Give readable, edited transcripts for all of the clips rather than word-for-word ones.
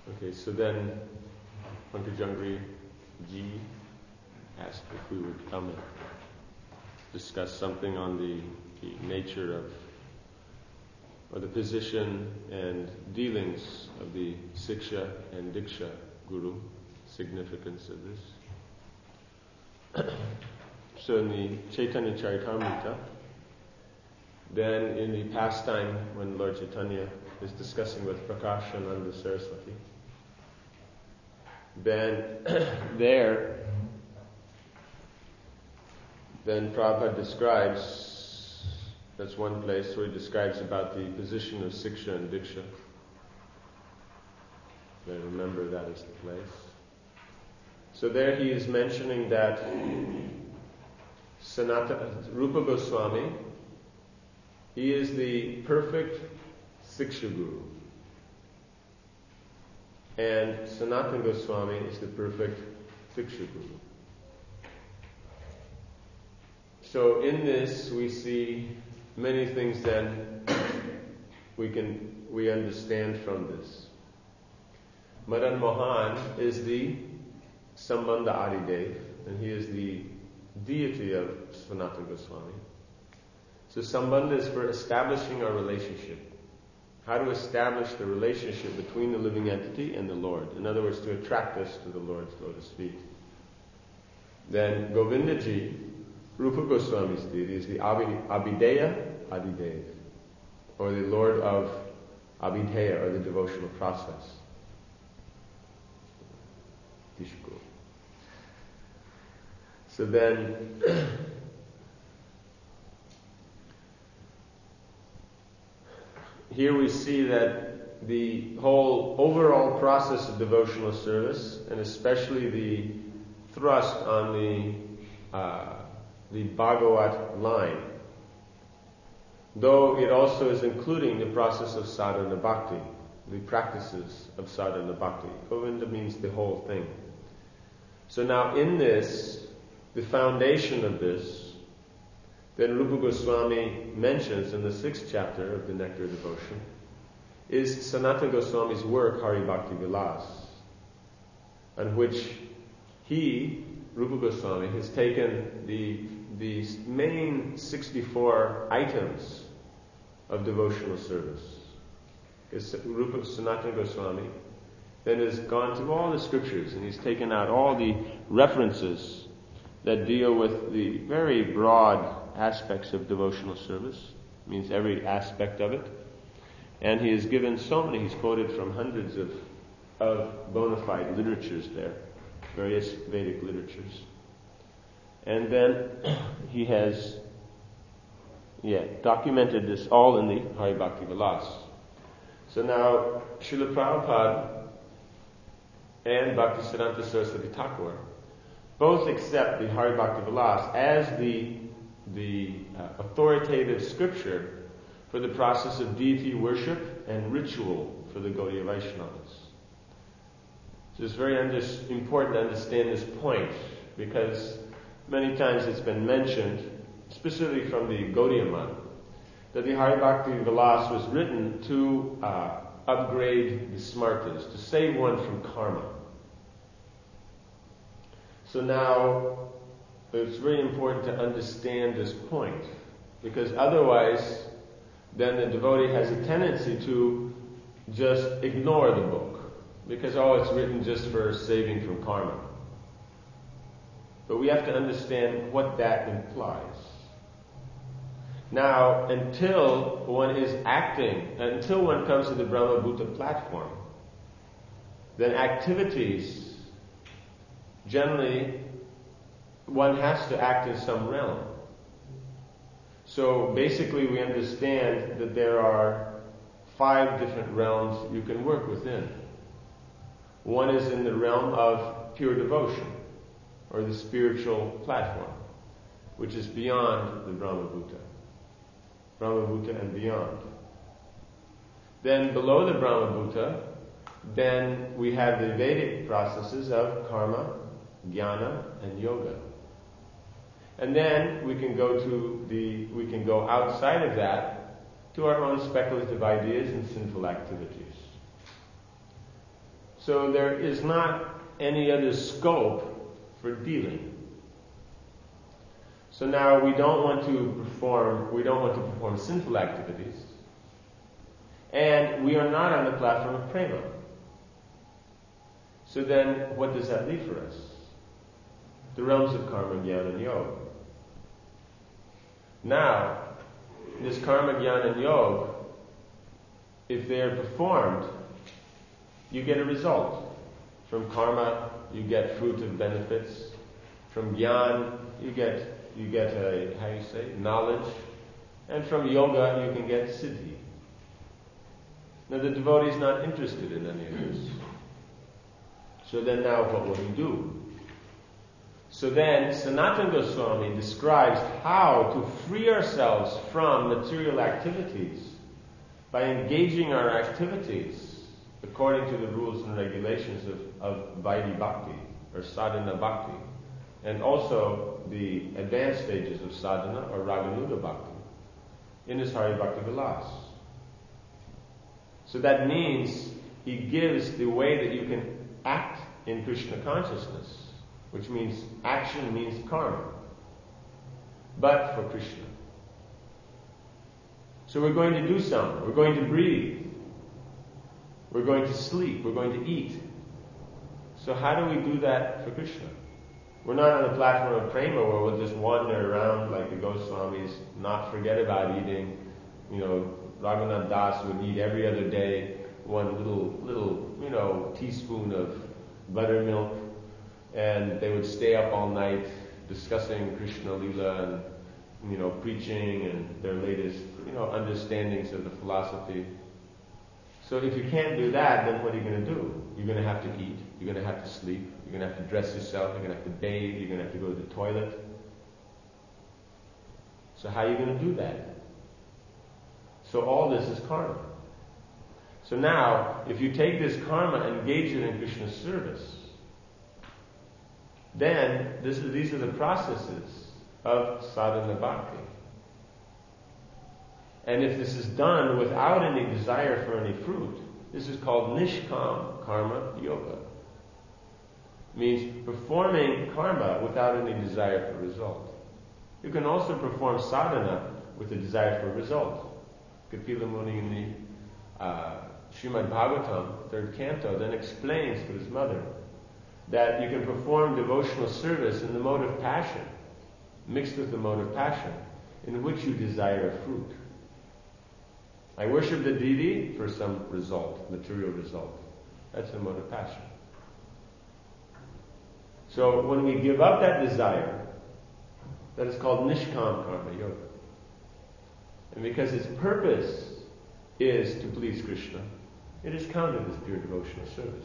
Okay, so then Pankajangri Ji asked if we would come and discuss something on the nature of, or the position and dealings of the Siksha and Diksha Guru, significance of this. So in the Chaitanya Charitamrita, then in the pastime when Lord Chaitanya is discussing with Prakashananda Saraswati, then then Prabhupada describes, that's one place where he describes about the position of Siksha and Diksha. I remember that is the place. So there he is mentioning that Rupa Goswami, he is the perfect Siksha Guru. And Sanatana Goswami is the perfect Diksha Guru. So in this we see many things then we understand from this. Madan Mohan is the Sambandha Adidev, and he is the deity of Sanatana Goswami. So Sambandha is for establishing our relationship. How to establish the relationship between the living entity and the Lord. In other words, to attract us to the Lord, so to speak. Then Govindaji, Rupa Goswami's deity, is the Abhideya Adidev, or the Lord of Abhideya, or the devotional process. Dishku. So then, here we see that the whole overall process of devotional service, and especially the thrust on the Bhagavat line, though it also is including the process of sadhana bhakti, the practices of sadhana bhakti. Govinda means the whole thing. So now in this, the foundation of this, then Rupa Goswami mentions in the 6th chapter of the Nectar Devotion, is Sanatana Goswami's work, Hari Bhakti Vilas, on which he, Rupa Goswami, has taken the main 64 items of devotional service. Because Rupa Sanatana Goswami then has gone through all the scriptures and he's taken out all the references that deal with the very broad aspects of devotional service, means every aspect of it. And he has given so many, he's quoted from hundreds of bona fide literatures there, various Vedic literatures. And then he has documented this all in the Hari Bhakti Vilas. So now Srila Prabhupada and Bhaktisiddhanta Saraswati Thakur both accept the Hari Bhakti Vilas as the authoritative scripture for the process of deity worship and ritual for the Gaudiya Vaishnavas. So it's very important to understand this point, because many times it's been mentioned, specifically from the Gaudiya Math, that the Hari Bhakti Vilas was written to upgrade the smartas, to save one from karma. So now, it's very important to understand this point, because otherwise, then the devotee has a tendency to just ignore the book, because it's written just for saving from karma. But we have to understand what that implies. Now, until one comes to the Brahma Bhuta platform, then activities, generally, one has to act in some realm. So basically we understand that there are 5 different realms you can work within. One is in the realm of pure devotion, or the spiritual platform, which is beyond the Brahma Bhuta and beyond. Then below the Brahma Bhuta, then we have the Vedic processes of karma, jnana, and yoga. And then we can go outside of that to our own speculative ideas and sinful activities. So there is not any other scope for dealing. So now we don't want to perform sinful activities. And we are not on the platform of prema. So then what does that leave for us? The realms of karma, jnana, and yoga. Now, this karma, jnana, and yoga, if they are performed, you get a result. From karma, you get fruit of benefits. From jnana, you get knowledge. And from yoga, you can get siddhi. Now the devotee is not interested in any of this. So then now what will he do? So then Sanatana Goswami describes how to free ourselves from material activities by engaging our activities according to the rules and regulations of Vaidhi Bhakti or Sadhana Bhakti, and also the advanced stages of sadhana or Raganuga Bhakti in his Hari Bhakti Vilas. So that means he gives the way that you can act in Krishna consciousness, which means action means karma, but for Krishna. So we're going to do something. We're going to breathe. We're going to sleep. We're going to eat. So how do we do that for Krishna? We're not on the platform of prema where we'll just wander around like the Goswamis, not forget about eating. Raghunath Das would eat every other day one little teaspoon of buttermilk, and they would stay up all night discussing Krishna Lila and preaching and their latest understandings of the philosophy. So if you can't do that, then what are you going to do? You're going to have to eat. You're going to have to sleep. You're going to have to dress yourself. You're going to have to bathe. You're going to have to go to the toilet. So how are you going to do that? So all this is karma. So now, if you take this karma and engage it in Krishna's service, then these are the processes of sadhana bhakti. And if this is done without any desire for any fruit, this is called nishkam karma yoga. It means performing karma without any desire for result. You can also perform sadhana with a desire for result. Kapila Muni in the Srimad Bhagavatam, 3rd canto, then explains to his mother that you can perform devotional service in the mode of passion, mixed with the mode of passion, in which you desire a fruit. I worship the deity for some result, material result. That's the mode of passion. So when we give up that desire, that is called Nishkam Karma Yoga. And because its purpose is to please Krishna, it is counted as pure devotional service.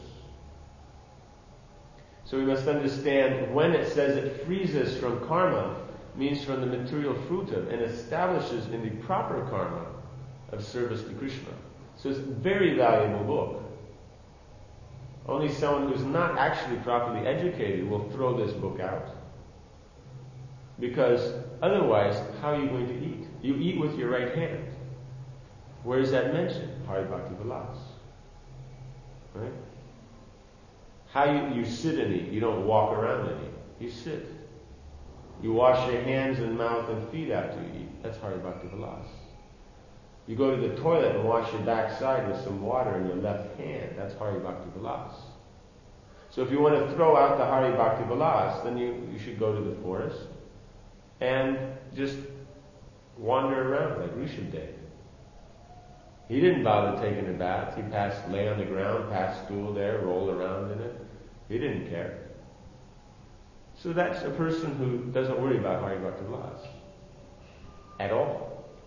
So we must understand when it says it frees us from karma, means from the material fruit of, and establishes in the proper karma of service to Krishna. So it's a very valuable book. Only someone who's not actually properly educated will throw this book out. Because otherwise, how are you going to eat? You eat with your right hand. Where is that mentioned? Hari Bhakti Vilas. Right? How you sit and eat. You don't walk around and eat. You sit. You wash your hands and mouth and feet after you eat. That's Hari Bhakti Vilas. You go to the toilet and wash your backside with some water in your left hand. That's Hari Bhakti Vilas. So if you want to throw out the Hari Bhakti Vilas, then you should go to the forest and just wander around like Rishabdev. He didn't bother taking a bath. He lay on the ground, passed stool there, rolled around in it. He didn't care. So that's a person who doesn't worry about Hari Bhakti Vilas at all.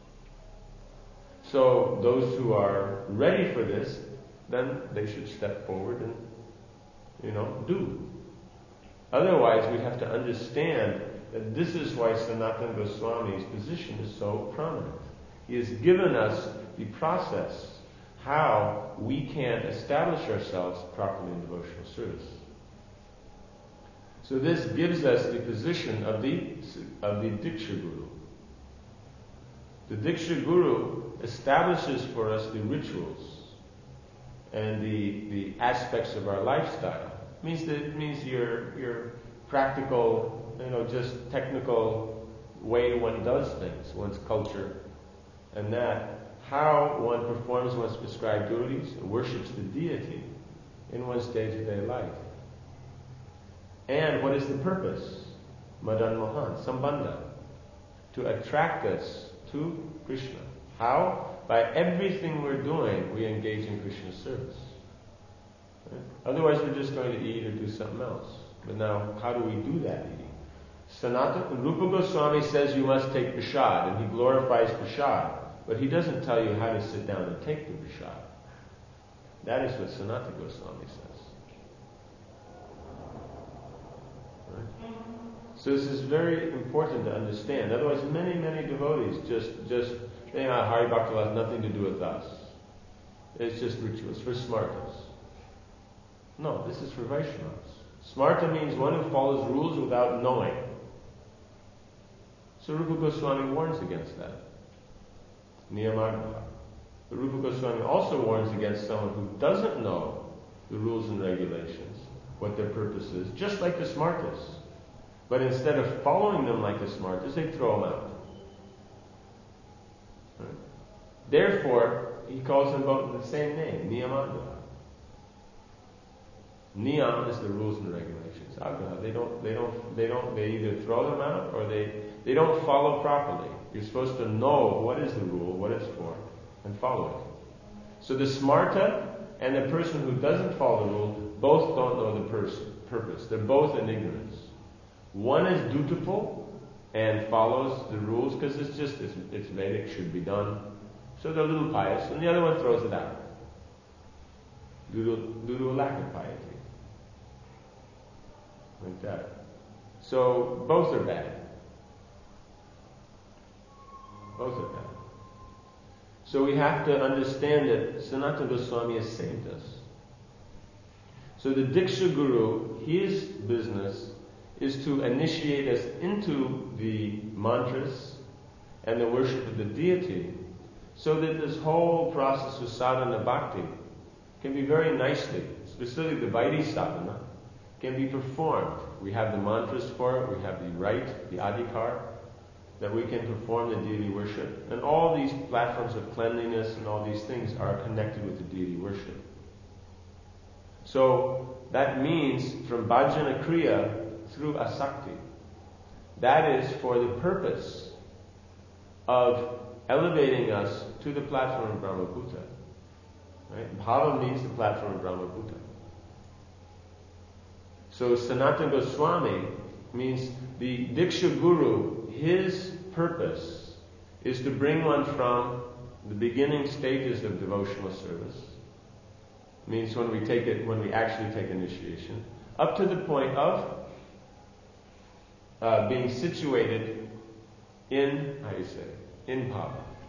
So those who are ready for this, then they should step forward and, do. Otherwise, we have to understand that this is why Sanatana Goswami's position is so prominent. He has given us the process how we can establish ourselves properly in devotional service. So this gives us the position of the Diksha Guru. The Diksha Guru establishes for us the rituals and the aspects of our lifestyle. It means your practical, just technical way one does things, one's culture, and that how one performs one's prescribed duties and worships the deity in one's day-to-day life. And what is the purpose? Madan Mohan, Sambandha, to attract us to Krishna. How? By everything we're doing, we engage in Krishna's service. Right? Otherwise, we're just going to eat or do something else. But now, how do we do that eating? Rupa Goswami says you must take prasad, and he glorifies prasad, but he doesn't tell you how to sit down and take the prasad. That is what Sanatana Goswami says. Right? So this is very important to understand. Otherwise, many devotees just think, Hari Bhakti has nothing to do with us. It's just rituals for smartas. No, this is for Vaishnavas. Smarta means one who follows rules without knowing. So Rupa Goswami warns against that. Niyamartha. But Rupa Goswami also warns against someone who doesn't know the rules and regulations, what their purpose is, just like the smartas. But instead of following them like the smartas, they throw them out. Right? Therefore, he calls them both the same name, Niyamartha. Niyam is the rules and regulations. Agraha, they either throw them out or they don't follow properly. You're supposed to know what is the rule, what it's for, and follow it. So the smarta and the person who doesn't follow the rule both don't know the purpose. They're both in ignorance. One is dutiful and follows the rules because it's Vedic, should be done. So they're a little pious, and the other one throws it out due to a lack of piety. Like that. So both are bad. Both are bad. So we have to understand that Sanatana Goswami has saved us. So the Diksha Guru, his business is to initiate us into the mantras and the worship of the deity, so that this whole process of sadhana bhakti can be very nicely, specifically the Vaidhi sadhana, can be performed. We have the mantras for it, we have the right, the adhikar, that we can perform the deity worship. And all these platforms of cleanliness and all these things are connected with the deity worship. So that means from bhajana kriya through asakti. That is for the purpose of elevating us to the platform of Brahmabhuta. Right? Bhava means the platform of Brahmabhuta. So Sanatana Goswami means the Diksha Guru, his purpose is to bring one from the beginning stages of devotional service, means when we actually take initiation, up to the point of being situated in bhava.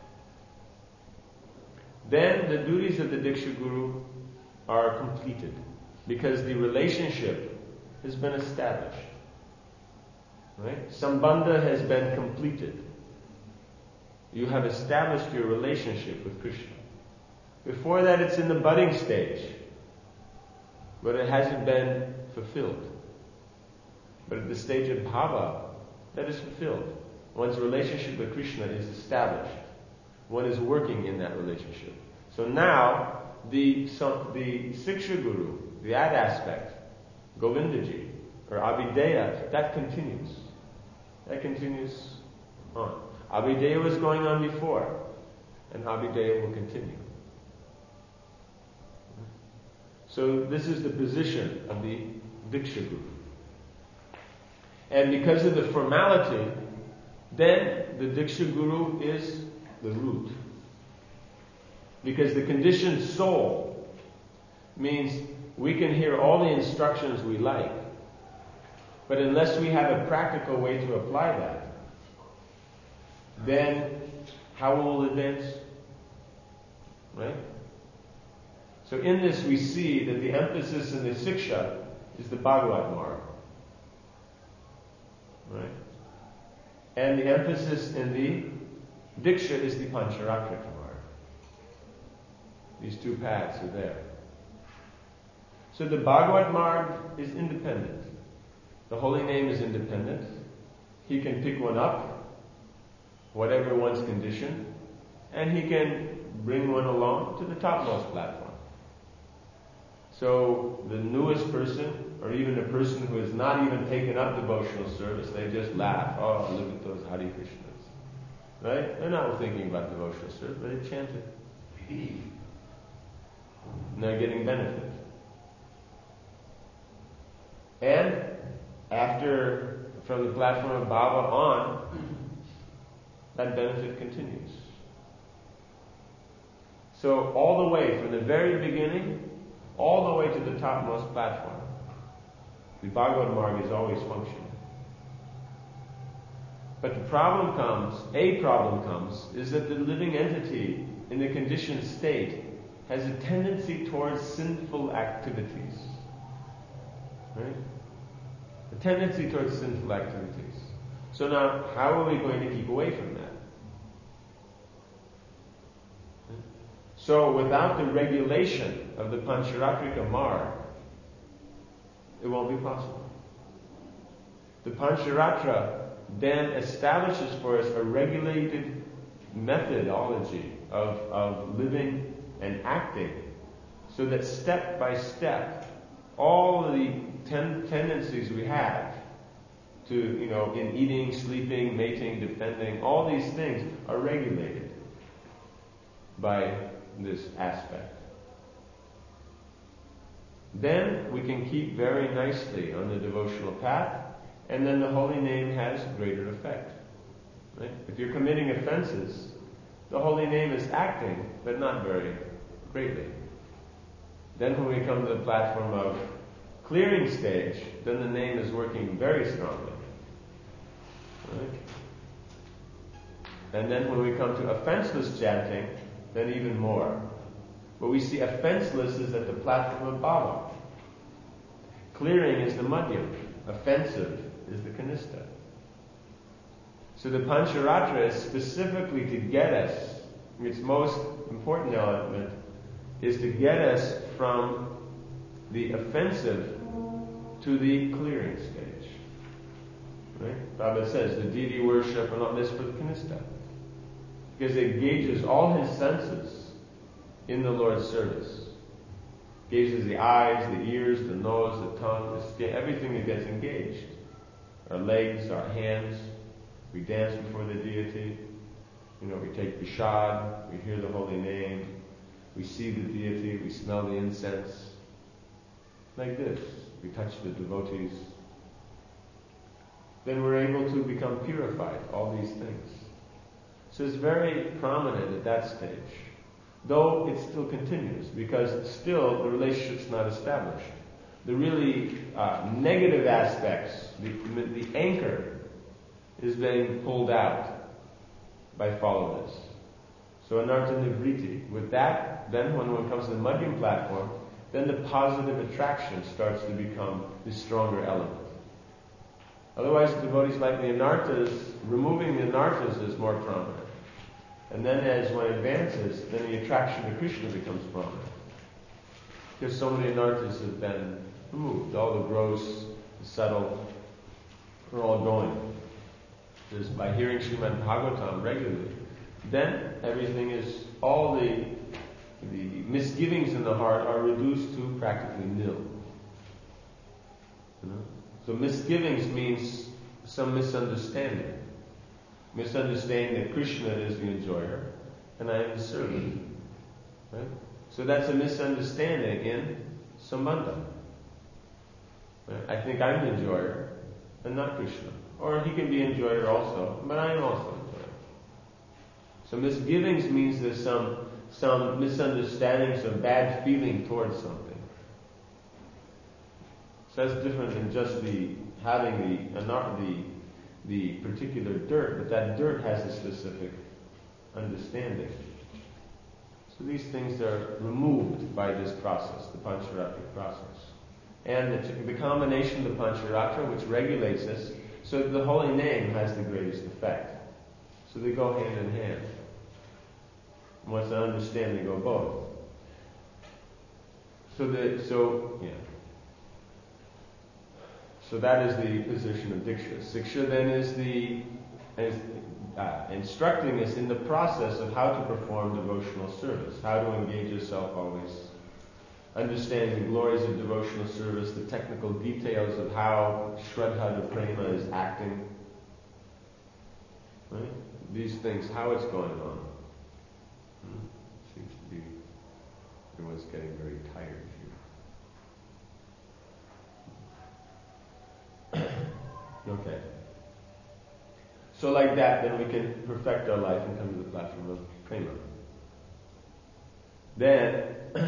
Then the duties of the Diksha Guru are completed because the relationship has been established. Right? Sambandha has been completed. You have established your relationship with Krishna. Before that, it's in the budding stage, but it hasn't been fulfilled. But at the stage of bhava, that is fulfilled. One's relationship with Krishna is established. One is working in that relationship. So now, the Siksha Guru, that aspect, Govindaji, or Abhideya, that continues. That continues on. Abhideya was going on before, and Abhideya will continue. So this is the position of the Diksha Guru. And because of the formality, then the Diksha Guru is the root. Because the conditioned soul means we can hear all the instructions we like, but unless we have a practical way to apply that, then how will it advance? Right? So in this we see that the emphasis in the Siksha is the Bhagavad Marg. Right? And the emphasis in the Diksha is the Pancharakshita Marg. These two paths are there. So the Bhagavad Marg is independent. The holy name is independent. He can pick one up, whatever one's condition, and he can bring one along to the topmost platform. So the newest person, or even a person who has not even taken up devotional service, they just laugh. Oh, look at those Hare Krishnas. Right? They're not thinking about devotional service, but they chant it. And they're getting benefit. And after, from the platform of Baba on, that benefit continues. So all the way, from the very beginning, all the way to the topmost platform, the Bhagavad Marg is always functioning. But a problem comes, is that the living entity in the conditioned state has a tendency towards sinful activities. Right? A tendency towards sinful activities. So now, how are we going to keep away from that? So without the regulation of the Pancharatrika Marg, it won't be possible. The Pancharatra then establishes for us a regulated methodology of living and acting, so that step by step, all the tendencies we have to, in eating, sleeping, mating, defending, all these things are regulated by this aspect. Then we can keep very nicely on the devotional path, and then the holy name has greater effect. Right? If you're committing offenses, the holy name is acting, but not very greatly. Then when we come to the platform of clearing stage, then the name is working very strongly. Right? And then when we come to offenseless chanting, then even more. But we see offenseless is at the platform of Baba. Clearing is the Madhyam. Offensive is the Kanistha. So the Pancharatra is specifically to get us, its most important element is to get us from the offensive to the clearing stage. Right? Baba says the deity worship and all this for the Kanistha. Because it gauges all his senses in the Lord's service. Gauges the eyes, the ears, the nose, the tongue, the skin, everything that gets engaged. Our legs, our hands. We dance before the deity. We take prasad, we hear the holy name, we see the deity, we smell the incense. Like this. We touch the devotees. Then we're able to become purified, all these things. So it's very prominent at that stage. Though it still continues, because still the relationship's not established. The really negative aspects, the anchor, is being pulled out by followers. So anartha nivriti. With that, then when one comes to the Madhyam platform, then the positive attraction starts to become the stronger element. Otherwise, devotees like the anarthas, removing the anarthas is more prominent. And then as one advances, then the attraction to Krishna becomes prominent. Because so many anarthas have been removed. All the gross, the subtle, are all going. Just by hearing Srimad Bhagavatam regularly, then everything is, all the misgivings in the heart are reduced to practically nil. So misgivings means some misunderstanding. Misunderstanding that Krishna is the enjoyer and I am the servant. Right? So that's a misunderstanding in Sambandha. Right? I think I'm the enjoyer and not Krishna. Or he can be enjoyer also, but I am also enjoyer. So misgivings means there's some misunderstanding, some bad feeling towards something. So that's different than just having the particular dirt, but that dirt has a specific understanding. So these things are removed by this process, the Pancharatra process. And the combination of the Pancharatra, which regulates us, so that the holy name has the greatest effect. So they go hand in hand. And once I understand, they go both. So, yeah. So that is the position of Diksha. Siksha then is instructing us in the process of how to perform devotional service, how to engage yourself always, understanding the glories of devotional service, the technical details of how Shraddha to Prema is acting. Right? These things, how it's going on. Seems to be, everyone's getting very tired here. Okay. So like that, then we can perfect our life and come to the platform of Prema. Then,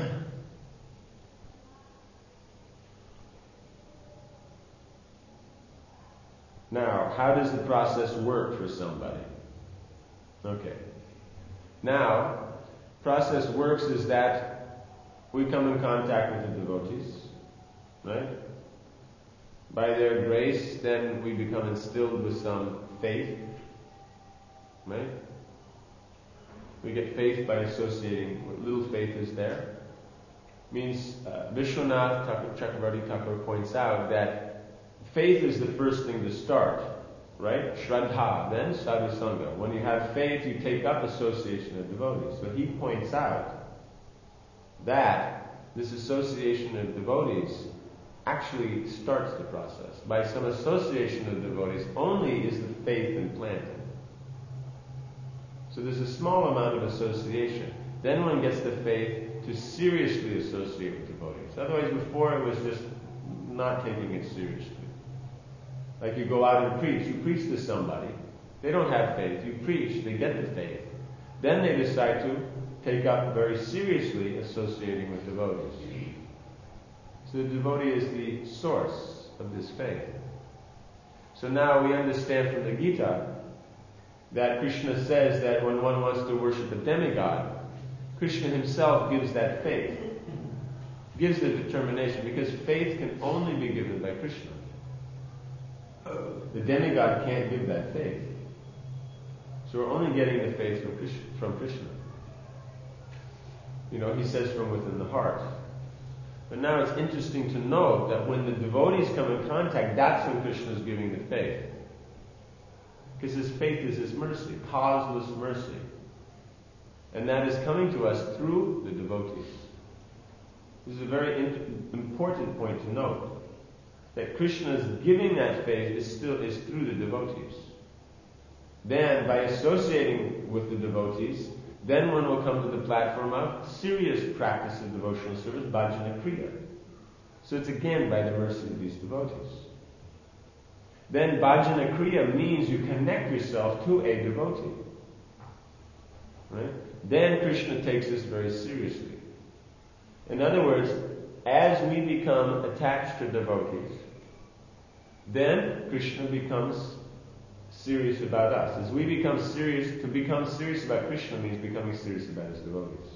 now, how does the process work for somebody? Okay. Now, process works is that we come in contact with the devotees, right? By their grace, then we become instilled with some faith, right? We get faith by associating. What little faith is there means Vishwanath Chakravarti Thakur points out that faith is the first thing to start, right? Shraddha, then sadhu sangha. When you have faith, you take up association of devotees. So he points out that this association of devotees actually starts the process. By some association of devotees only is the faith implanted. So there's a small amount of association. Then one gets the faith to seriously associate with devotees. Otherwise, before it was just not taking it seriously. Like you go out and preach. You preach to somebody. They don't have faith. You preach. They get the faith. Then they decide to take up very seriously associating with devotees. So the devotee is the source of this faith. So now we understand from the Gita that Krishna says that when one wants to worship a demigod, Krishna himself gives that faith, gives the determination, because faith can only be given by Krishna. The demigod can't give that faith. So we're only getting the faith from Krishna. You know, he says from within the heart. But now it's interesting to note that when the devotees come in contact, that's when Krishna is giving the faith. Because his faith is his mercy, causeless mercy. And that is coming to us through the devotees. This is a very important point to note. That Krishna's giving that faith is through the devotees. Then, by associating with the devotees, then one will come to the platform of serious practice of devotional service, bhajana kriya. So it's again by the mercy of these devotees. Then bhajana kriya means you connect yourself to a devotee. Right? Then Krishna takes this very seriously. In other words, as we become attached to devotees, then Krishna becomes serious about us. As we become serious, to become serious about Krishna means becoming serious about his devotees.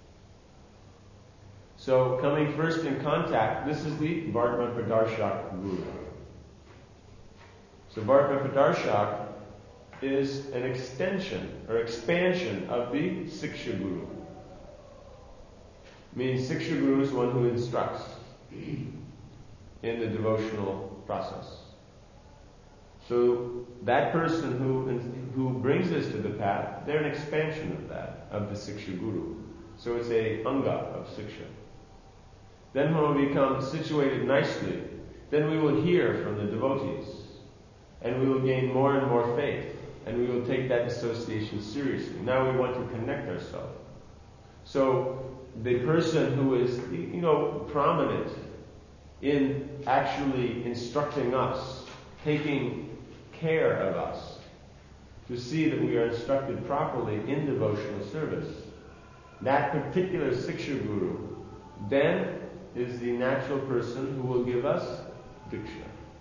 So, coming first in contact, this is the Vartman Pradarshak Guru. So, Vartman Pradarshak is an extension or expansion of the Siksha Guru. Means Siksha Guru is one who instructs in the devotional process. So that person who brings us to the path, they're an expansion of that, of the Siksha Guru. So it's a anga of Siksha. Then when we become situated nicely, then we will hear from the devotees, and we will gain more and more faith, and we will take that association seriously. Now we want to connect ourselves. So the person who is, prominent in actually instructing us, taking care of us, to see that we are instructed properly in devotional service. That particular Siksha Guru then is the natural person who will give us Diksha.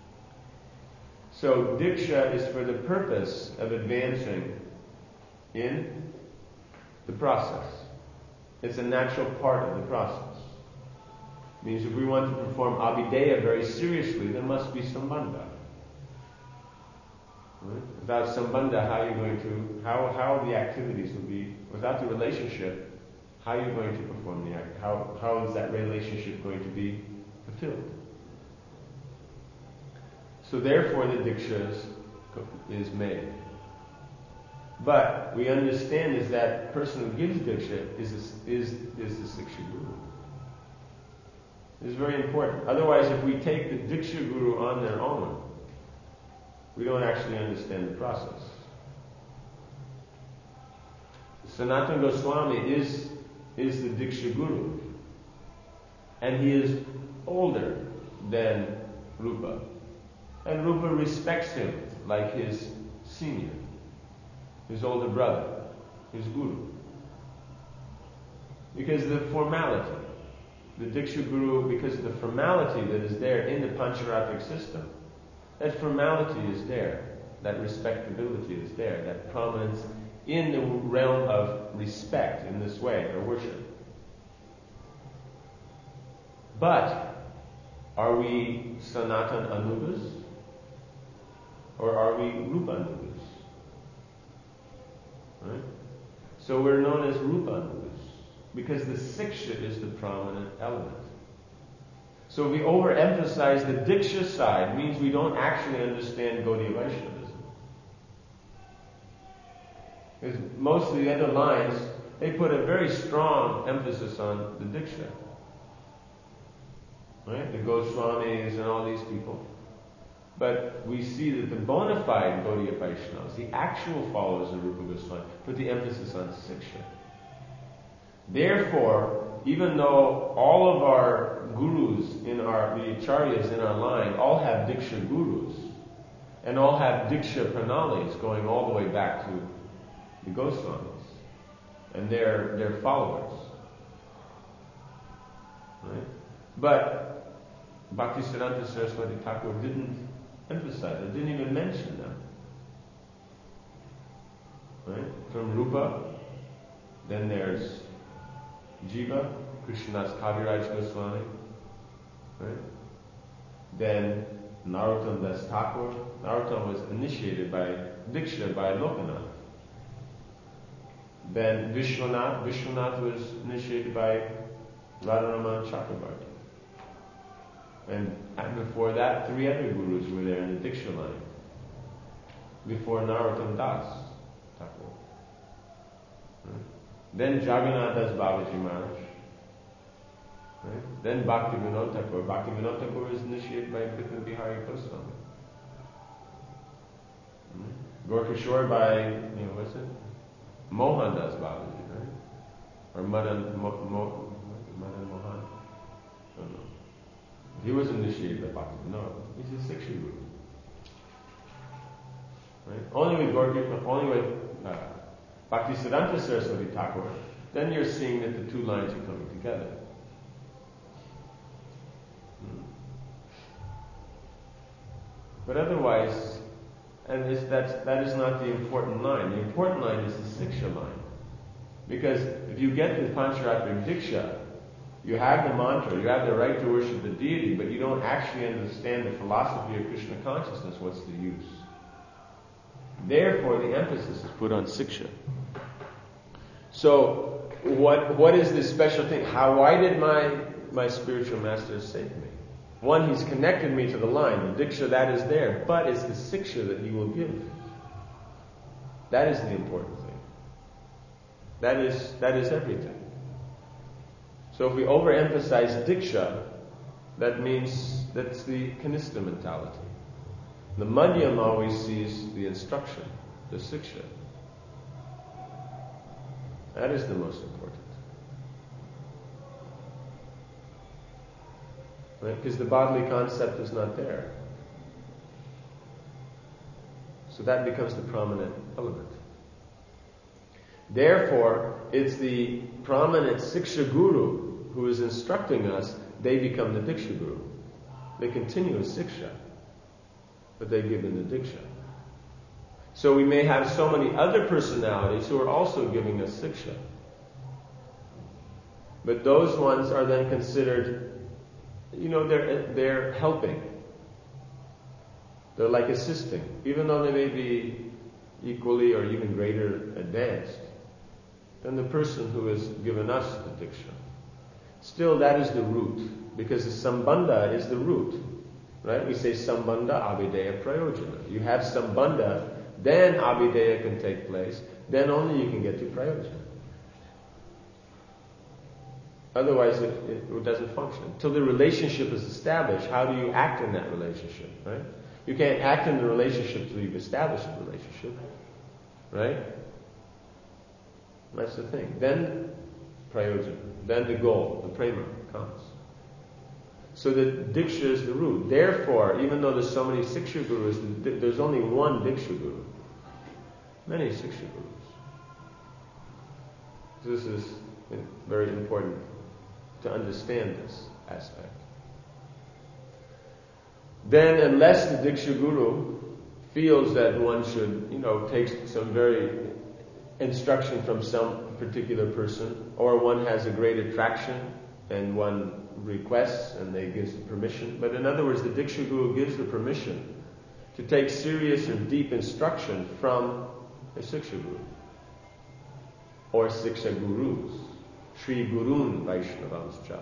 So Diksha is for the purpose of advancing in the process. It's a natural part of the process. It means if we want to perform Abhideya very seriously, there must be Sambandha. Right? Without Sambandha, how the activities will be, without the relationship, how are you going to perform the act? How is that relationship going to be fulfilled? So therefore the Diksha is made. But we understand is that person who gives Diksha is the Siksha Guru. This is very important. Otherwise, if we take the Diksha Guru on their own, we don't actually understand the process. Sanatana Goswami is the Diksha Guru. And he is older than Rupa. And Rupa respects him like his senior, his older brother, his Guru. Because the formality, the Diksha Guru, because of the formality that is there in the Pancharatric system, that formality is there, that respectability is there, that prominence in the realm of respect in this way, or worship. But, are we Sanatan Anugas? Or are we Rupa Anugas? Right? So we're known as Rupa Anugas, because the Siksha is the prominent element. So if we overemphasize the Diksha side, means we don't actually understand Gaudiya Vaishnavism. Because most of the other lines, they put a very strong emphasis on the Diksha. Right? The Goswamis and all these people. But we see that the bona fide Gaudiya Vaishnavas, the actual followers of Rupa Goswami, put the emphasis on Siksha. Therefore, even though all of our gurus the acharyas in our line, all have Diksha gurus, and all have Diksha pranalis going all the way back to the Goswamis, and their followers. Right? But Bhaktisiddhanta Saraswati Thakur didn't emphasize it, didn't even mention them. Right? From Rupa, then there's Jiva, Krishnadas Kaviraj Goswami, right? Then Narottam Das Thakur. Narottam was initiated by Diksha by Lokanath. Then Vishwanath. Vishwanath was initiated by Radharaman Chakrabarti. And before that, 3 other gurus were there in the Diksha line. Before Narottam Das Thakur. Right? Then Jagannath Das Babaji Maharaj. Right? Then Bhakti Vinod Thakur. Bhakti Vinod Thakur was initiated by Bipin Bihari Goswami. Gorkishore by, what's it? Mohan Das Babaji, right? Or Madan Mohan. I don't know. He was initiated by Bhakti Vinod. He's a Siksha Guru. Right? Only with Bhaktisiddhanta Saraswati Thakur, then you're seeing that the two lines are coming together. But otherwise, that is not the important line. The important line is the Siksha line. Because if you get the Pancharatric Diksha, you have the mantra, you have the right to worship the deity, but you don't actually understand the philosophy of Krishna consciousness, what's the use? Therefore, the emphasis is put on Siksha. So, what is this special thing? Why did my spiritual master save me? One, he's connected me to the line, the Diksha that is there, but it's the Siksha that he will give. That is the important thing. That is everything. So if we overemphasize Diksha, that means that's the Kanistha mentality. The Madhyam always sees the instruction, the Siksha. That is the most important. Right? Because the bodily concept is not there. So that becomes the prominent element. Therefore, it's the prominent Siksha Guru who is instructing us, they become the Diksha Guru. They continue as Siksha, but they give in the Diksha. So we may have so many other personalities who are also giving us Siksha. But those ones are then considered, they're helping. They're like assisting, even though they may be equally or even greater advanced than the person who has given us the Diksha. Still, that is the root, because the Sambandha is the root. Right? We say sambandha, abhideya, prayojana. You have sambandha, then abhideya can take place, then only you can get to prayojana. Otherwise it doesn't function. Until the relationship is established, how do you act in that relationship? Right? You can't act in the relationship until you've established the relationship. Right? That's the thing. Then prayojana, then the goal, the prema comes. So the diksha is the root. Therefore, even though there's so many siksha gurus, there's only one diksha guru. Many siksha gurus. This is very important to understand this aspect. Then, unless the diksha guru feels that one should, take some very instruction from some particular person, or one has a great attraction and one requests and they give the permission. But in other words, the diksha guru gives the permission to take serious or deep instruction from a siksha guru or siksha gurus. Shri Gurun Vaishnavamscha.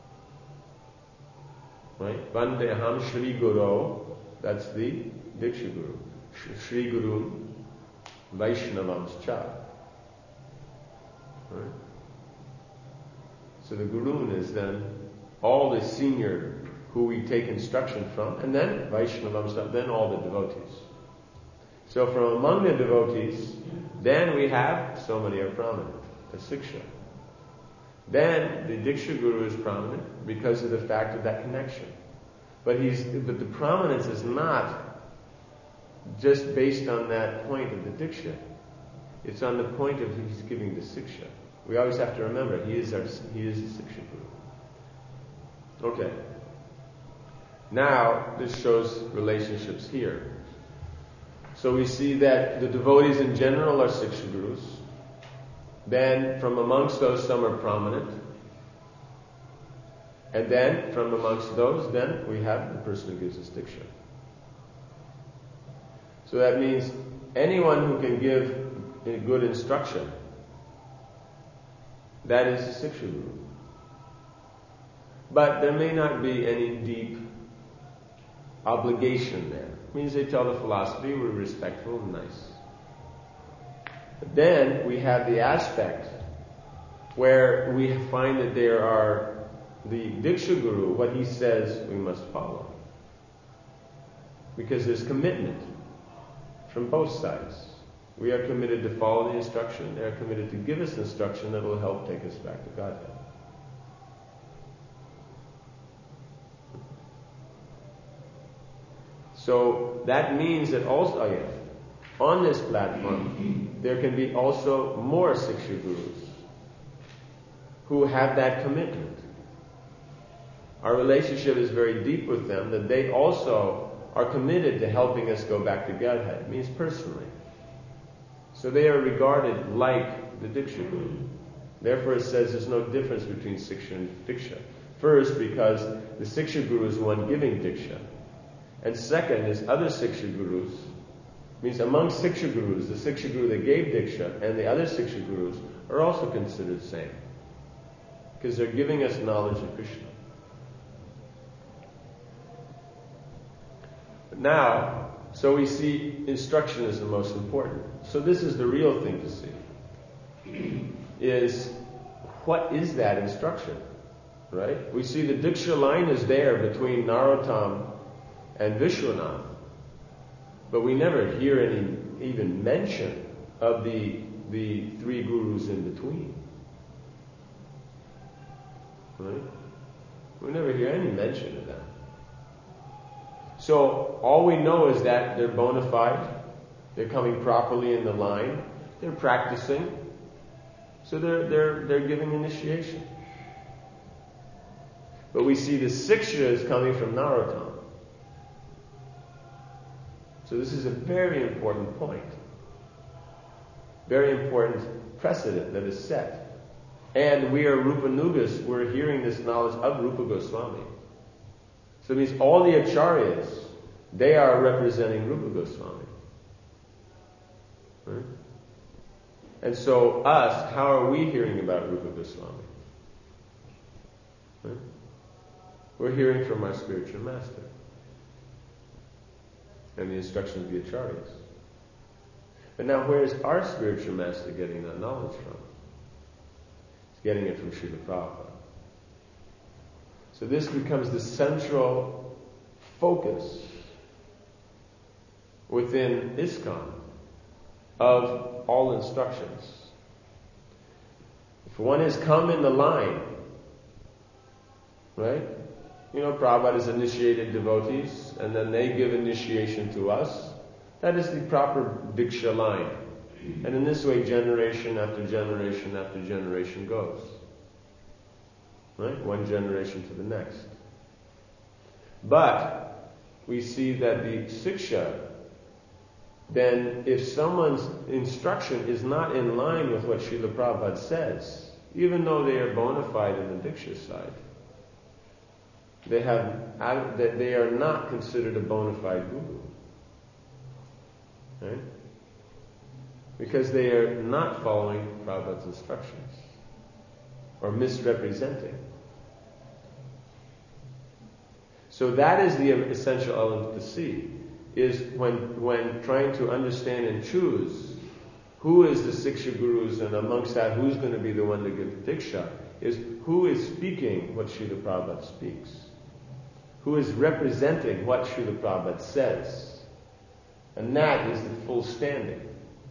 Right? Vandeham Shri Guru, that's the diksha guru. Shri Gurun Vaishnavamscha. Right? So the gurun is then all the senior who we take instruction from, and then Vaishnavamscha, then all the devotees. So from among the devotees, then we have so many are prominent, the siksha. Then the diksha guru is prominent because of the fact of that connection. But the prominence is not just based on that point of the diksha. It's on the point of he's giving the siksha. We always have to remember he is the siksha guru. Okay. Now this shows relationships here. So we see that the devotees in general are siksha gurus. Then from amongst those some are prominent. And then from amongst those then we have the person who gives us diksha. So that means anyone who can give a good instruction, that is a siksha guru. But there may not be any deep obligation there. It means they tell the philosophy, we're respectful and nice. But then we have the aspect where we find that there are the diksha guru, what he says we must follow. Because there's commitment from both sides. We are committed to follow the instruction, they are committed to give us instruction that will help take us back to Godhead. So that means that also, on this platform, there can be also more siksha gurus who have that commitment. Our relationship is very deep with them, that they also are committed to helping us go back to Godhead. It means personally. So they are regarded like the diksha guru. Therefore it says there's no difference between siksha and diksha. First, because the siksha guru is the one giving diksha. And second is other siksha gurus. Means among siksha gurus, the siksha guru that gave diksha and the other siksha gurus are also considered the same. Because they're giving us knowledge of Krishna. But now, so we see instruction is the most important. So this is the real thing to see. Is what is that instruction? Right? We see the diksha line is there between Narottam and Vishwanath. But we never hear any even mention of the three gurus in between. Right? We never hear any mention of that. So all we know is that they're bona fide, they're coming properly in the line, they're practicing, so they're giving initiation. But we see the siksha is coming from Narottam. So this is a very important point. Very important precedent that is set. And we are Rupanugas, we're hearing this knowledge of Rupa Goswami. So it means all the acharyas, they are representing Rupa Goswami. Right? And so us, how are we hearing about Rupa Goswami? Right? We're hearing from our spiritual master. and the instructions of the acharyas. But now where is our spiritual master getting that knowledge from? He's getting it from Srila Prabhupada. So this becomes the central focus within ISKCON of all instructions. If one has come in the line, right? You know, Prabhupada has initiated devotees, and then they give initiation to us. That is the proper Diksha line. And in this way, generation after generation after generation goes. Right? One generation to the next. But we see that the Siksha, then if someone's instruction is not in line with what Srila Prabhupada says, even though they are bona fide in the Diksha side, they are not considered a bona fide guru. Right? Because they are not following Prabhupada's instructions or misrepresenting. So that is the essential element to see, is when trying to understand and choose who is the Siksha Gurus, and amongst that who's going to be the one to give the Diksha, is who is speaking what Srila Prabhupada speaks, who is representing what Srila Prabhupada says. And that is the full standing.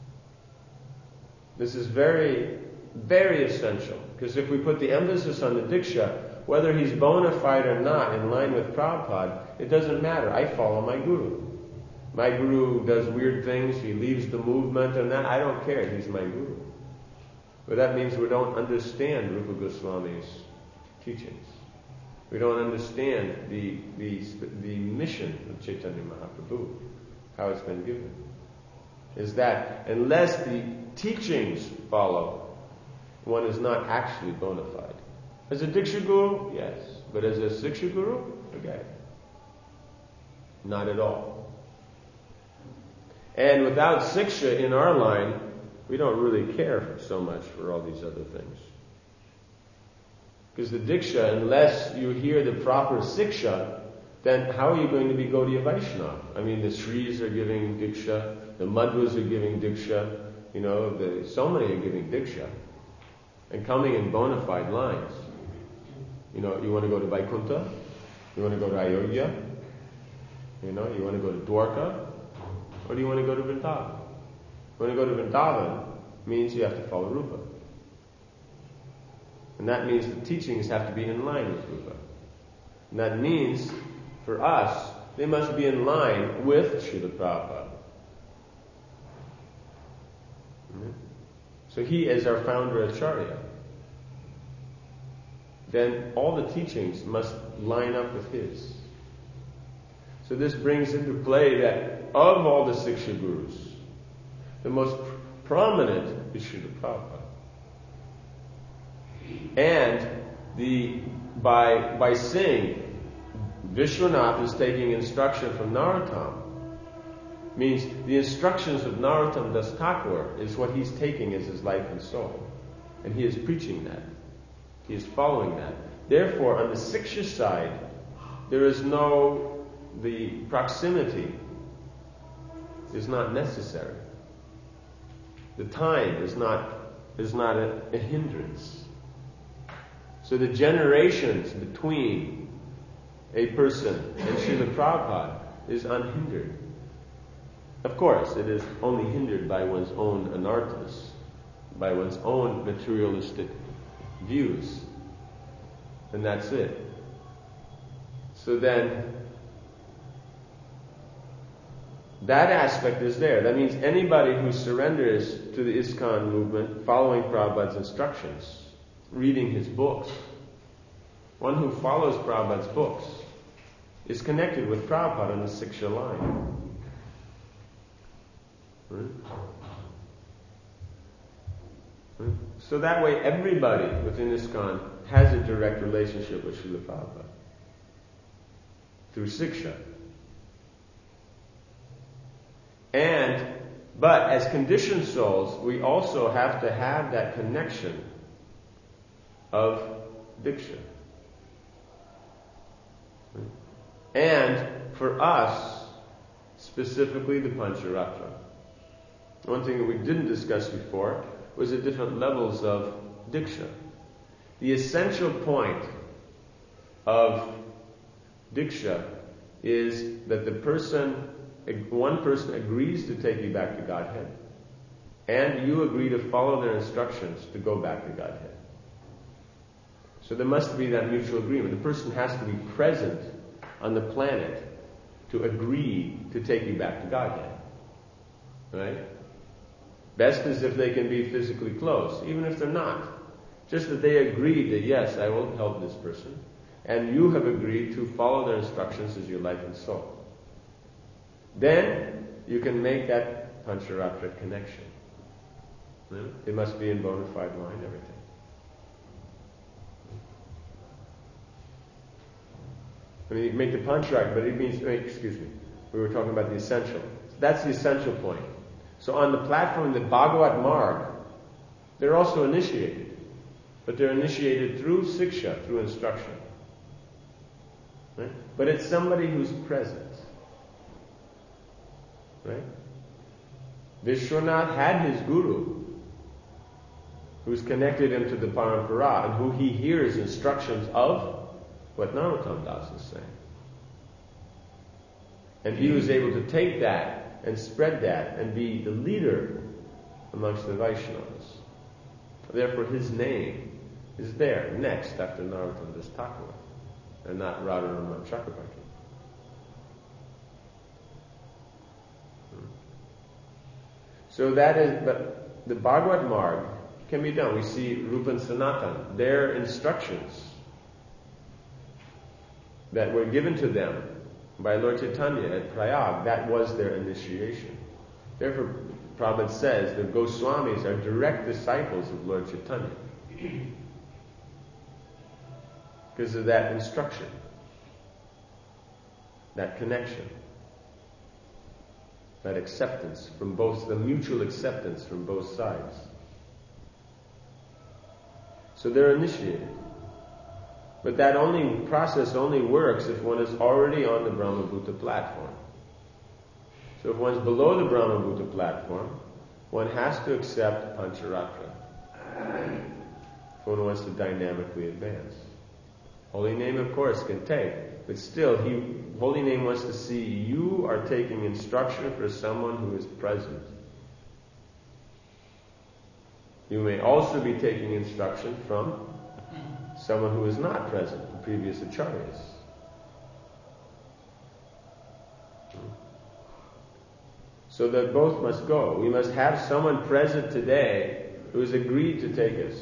This is very, very essential. Because if we put the emphasis on the Diksha, whether he's bona fide or not in line with Prabhupada, it doesn't matter. I follow my Guru. My Guru does weird things, he leaves the movement and that. I don't care, he's my Guru. But that means we don't understand Rupa Goswami's teachings. We don't understand the mission of Chaitanya Mahaprabhu, how it's been given. Is that unless the teachings follow, one is not actually bona fide. As a Diksha Guru, yes. But as a Siksha Guru, forget it. Not at all. And without Siksha in our line, we don't really care so much for all these other things. Because the Diksha, unless you hear the proper Siksha, then how are you going to be Gaudiya Vaishnava? I mean, the Sris are giving Diksha, the Madhvas are giving Diksha, so many are giving Diksha. And coming in bona fide lines. You want to go to Vaikuntha? You want to go to Ayodhya? You want to go to Dwarka? Or do you want to go to Vrindavan? You want to go to Vrindavan means you have to follow Rupa. And that means the teachings have to be in line with Rupa. And that means, for us, they must be in line with Srila Prabhupada. Mm-hmm. So he is our founder Acharya. Then all the teachings must line up with his. So this brings into play that of all the Siksha Gurus, the most prominent is Srila Prabhupada. And by saying Vishwanath is taking instruction from Narottam, means the instructions of Narottam Das Thakur is what he's taking as his life and soul. And he is preaching that. He is following that. Therefore, on the Siksha side, the proximity is not necessary. The time is not a hindrance. So the generations between a person and Srila Prabhupada is unhindered. Of course, it is only hindered by one's own anarthas, by one's own materialistic views. And that's it. So then, that aspect is there. That means anybody who surrenders to the ISKCON movement, following Prabhupada's instructions, reading his books, one who follows Prabhupada's books, is connected with Prabhupada on the Siksha line. Right? Right? So that way everybody within ISKCON has a direct relationship with Srila Prabhupada through Siksha. But as conditioned souls, we also have to have that connection of Diksha. And for us, specifically the Pancharatra. One thing that we didn't discuss before was the different levels of Diksha. The essential point of Diksha is that one person agrees to take you back to Godhead, and you agree to follow their instructions to go back to Godhead. So there must be that mutual agreement. The person has to be present on the planet to agree to take you back to Godhead. Right? Best is if they can be physically close, even if they're not. Just that they agreed that, yes, I will help this person, and you have agreed to follow their instructions as your life and soul. Then you can make that Pancharatra connection. It must be in bona fide line, everything. When you make the Pancharatra, but it means, we were talking about the essential. So that's the essential point. So on the platform, the Bhagavat Marg, they're also initiated. But they're initiated through Siksha, through instruction. Right? But it's somebody who's present. Right? Vishwanath had his guru, who's connected him to the Parampara, and who he hears instructions of what Narottam Das is saying. And he was able to take that and spread that and be the leader amongst the Vaishnavas. Therefore his name is there, next after Narottam Das Thakur, and not Radharaman Chakrabarti. So that is, but the Bhagavad Marg can be done. We see Rupa and Sanatan, their instructions that were given to them by Lord Chaitanya at Prayag, that was their initiation. Therefore, Prabhupada says the Goswamis are direct disciples of Lord Chaitanya because of that instruction, that connection, that acceptance from both, the mutual acceptance from both sides. So they're initiated. But that process only works if one is already on the Brahmabhuta platform. So if one's below the Brahmabhuta platform, one has to accept Pancharatra if one wants to dynamically advance. Holy Name, of course, can take, but still, Holy Name wants to see you are taking instruction for someone who is present. You may also be taking instruction from someone who is not present, the previous acharyas. So that both must go. We must have someone present today who has agreed to take us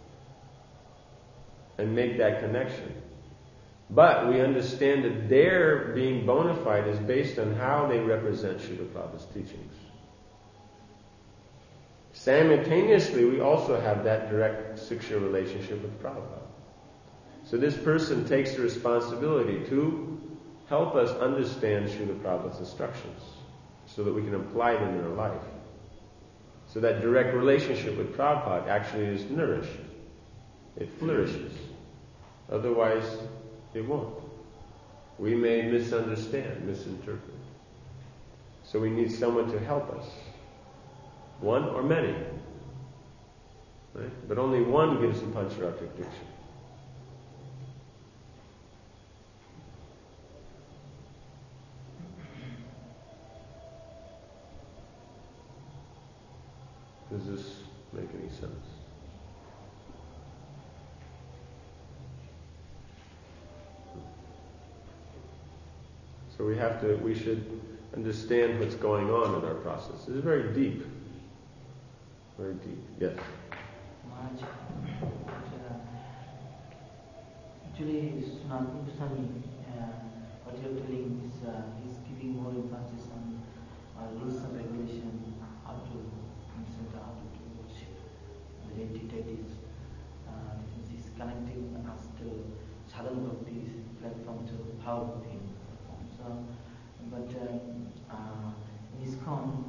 and make that connection. But we understand that their being bona fide is based on how they represent Srila Prabhupada's teachings. Simultaneously, we also have that direct Siksha relationship with Prabhupada. So this person takes the responsibility to help us understand Srila Prabhupada's instructions so that we can apply them in our life. So that direct relationship with Prabhupada actually is nourished. It flourishes. Otherwise, it won't. We may misunderstand, misinterpret. So we need someone to help us. One or many. Right? But only one gives the Pancharatra Diksha. Does this make any sense? So we should understand what's going on in our process. It's very deep. Very deep. Yes? Maharaj, actually, Sanatana Goswami, what you're telling is he's giving more emphasis on rules and regulation, how to consider, how to do worship, the entities. He's connecting us to Sadhana Bhakti's platform to Bhava Bhakti platform. So, but in ISKCON,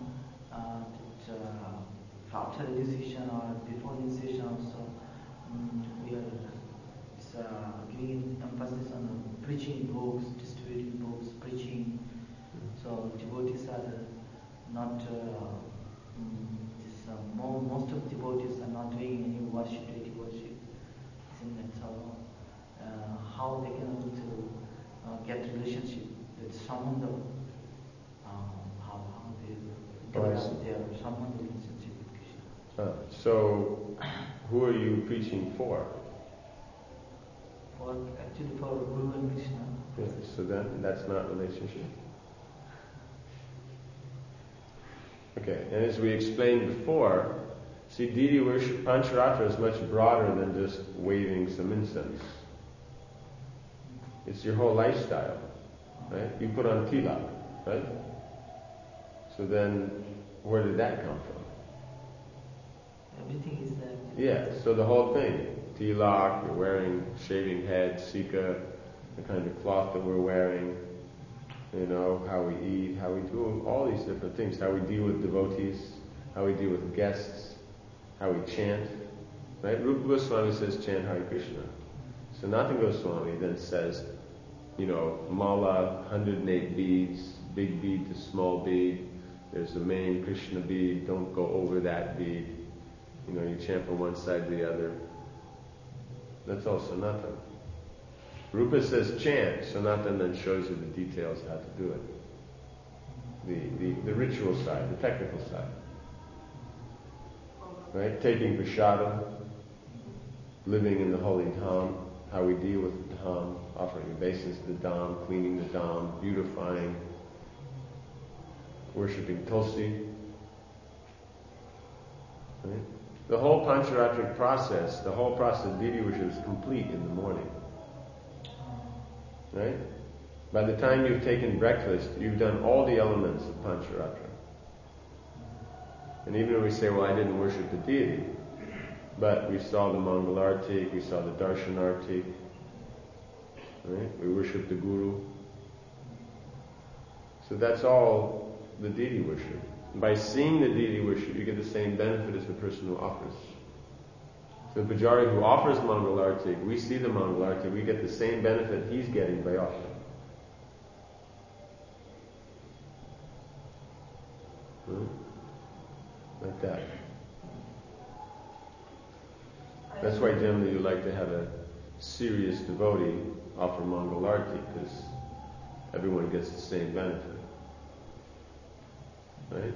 after initiation or before initiation also, we are giving emphasis on preaching books, distributing books, preaching. So devotees sambandha, how they develop their sambandha relationship with Krishna. So, who are you preaching for? Actually for Guru and Krishna. Yeah, so then that's not relationship. Okay, and as we explained before, see, deity worship, Pancharatra is much broader than just waving some incense. It's your whole lifestyle, right? You put on tilak, right? So then, where did that come from? Everything is there. Yeah, so the whole thing. Tilak, you're wearing shaving head, sika, the kind of cloth that we're wearing, you know, how we eat, how we do all these different things, how we deal with devotees, how we deal with guests, how we chant, right? Rupa Goswami says chant Hare Krishna. Sanatana Goswami then says, you know, mala, 108 beads, big bead to small bead, there's the main Krishna bead, don't go over that bead, you know, you chant from one side to the other. That's all Sanatana. Rupa says chant, Sanatana then shows you the details how to do it. The ritual side, the technical side. Right? Taking prashadam, living in the holy dham, how we deal with the dham, offering obeisance to the dham, cleaning the dham, beautifying, worshipping Tulsi. Right? The whole Pancharatric process, the whole process of deity worship is complete in the morning. Right? By the time you've taken breakfast, you've done all the elements of Pancharatra. And even when we say, well, I didn't worship the deity, but we saw the Mangalartik, we saw the Darshanartik, right? We worshiped the Guru. So that's all the deity worship. By seeing the deity worship, you get the same benefit as the person who offers. So the Pujari who offers Mangalartik, we see the Mangalartik, we get the same benefit he's getting by offering. Like that. That's why generally you like to have a serious devotee offer Mangalartik, because everyone gets the same benefit. Right?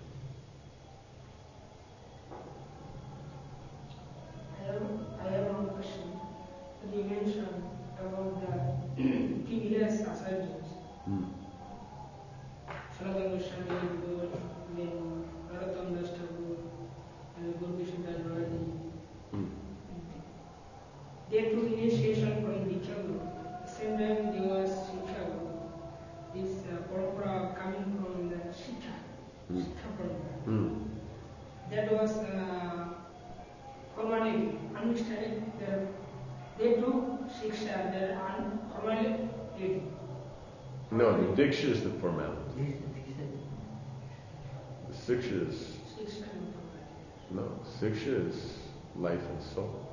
I have one question. You mentioned about the previous assertions. Sanatana Goswami, then Narottam Das Thakur, and Guru Krishnadas Maharaj. They took initiation from Diksha Guru. At the same time, there was Shiksha Guru. This parampara coming from the Shiksha. That was formally understanding that they took Shiksha, they formally did. No, the Diksha is the formality. The Siksha is... No, Siksha is life and soul.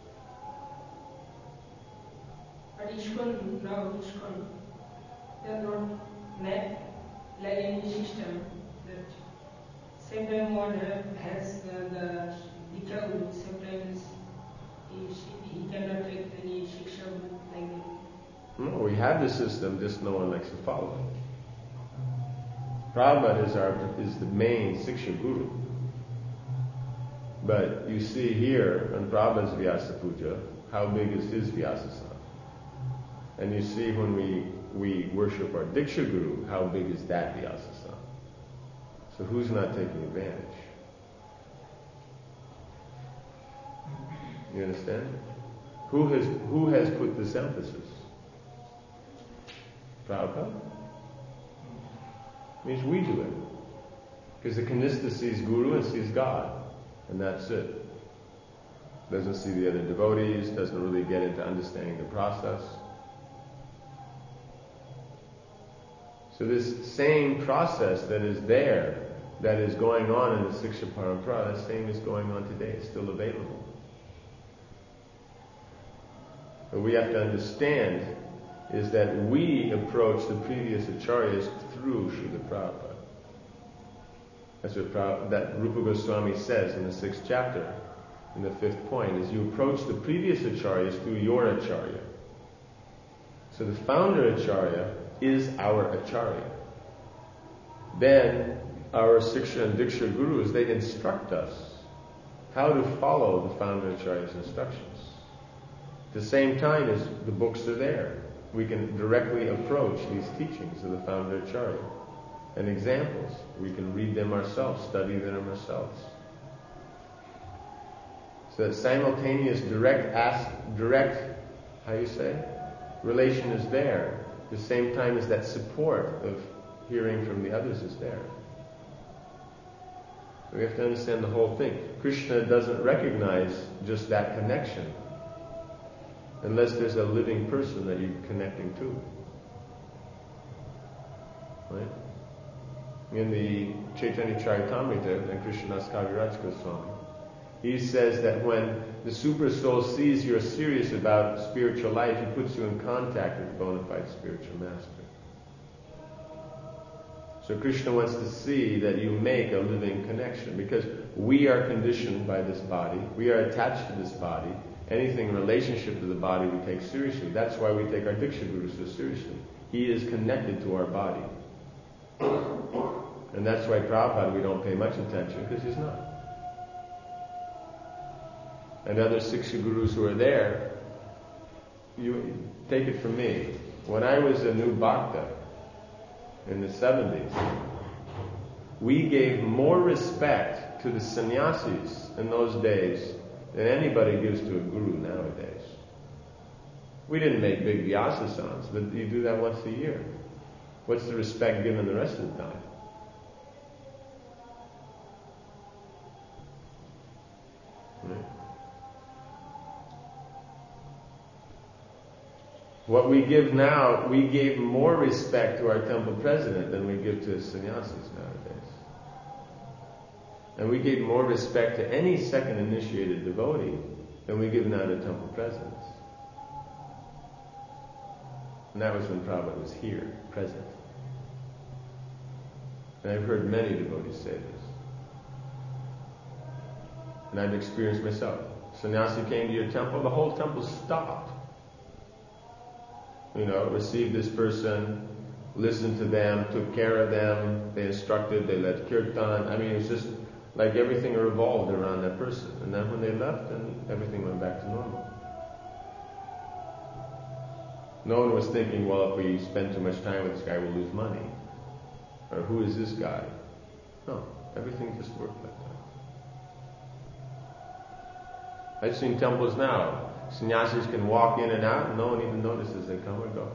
But ISKCON, now ISKCON, they are not like any system that same time one has the Diksha Guru, sometimes he cannot take any Shiksha like that. No, we have the system, just no one likes to follow it. Prabhupada is the main Siksha Guru. But you see here on Prabhupada's Vyasa Puja, how big is his Vyasa-san? And you see when we worship our Diksha Guru, how big is that Vyasa-san? So who's not taking advantage? You understand? Who has put this emphasis? Prabhupada? Means we do it. Because the Kanista sees Guru and sees God. And that's it. Doesn't see the other devotees, doesn't really get into understanding the process. So this same process that is there, that is going on in the Siksha Parampara, that same is going on today. It's still available. What we have to understand is that we approach the previous acharyas through Srila Prabhupada. That's what that Rupa Goswami says in the 6th chapter, in the 5th point, is you approach the previous acharyas through your acharya. So the founder acharya is our Acharya. Then our Siksha and Diksha Gurus, they instruct us how to follow the founder Acharya's instructions. At the same time as the books are there, we can directly approach these teachings of the founder Acharya. And examples, we can read them ourselves, study them ourselves. So that simultaneous direct, relation is there. At the same time as that support of hearing from the others is there. We have to understand the whole thing. Krishna doesn't recognize just that connection unless there's a living person that you're connecting to. Right? In the Chaitanya Charitamrita and Krishnadas Kaviraj Goswami, he says that when the super soul sees you're serious about spiritual life, he puts you in contact with a bona fide spiritual master. So Krishna wants to see that you make a living connection, because we are conditioned by this body, we are attached to this body. Anything in relationship to the body we take seriously. That's why we take our Diksha Guru so seriously. He is connected to our body. And that's why Prabhupada we don't pay much attention, because he's not. And other Siksha Gurus who are there, you take it from me. When I was a new Bhakta in the 70s, we gave more respect to the sannyasis in those days than anybody gives to a guru nowadays. We didn't make big vyasasans, but you do that once a year. What's the respect given the rest of the time? Right? What we give now, we gave more respect to our temple president than we give to sannyasis nowadays. And we gave more respect to any second initiated devotee than we give now to temple presidents. And that was when Prabhupada was here, present. And I've heard many devotees say this. And I've experienced myself. Sannyasi came to your temple, the whole temple stopped. Received this person, listened to them, took care of them, they instructed, they led kirtan. It was just like everything revolved around that person. And then when they left, then everything went back to normal. No one was thinking, well, if we spend too much time with this guy, we'll lose money. Or who is this guy? No, everything just worked like that. I've seen temples now. Sannyasis can walk in and out and no one even notices they come or go.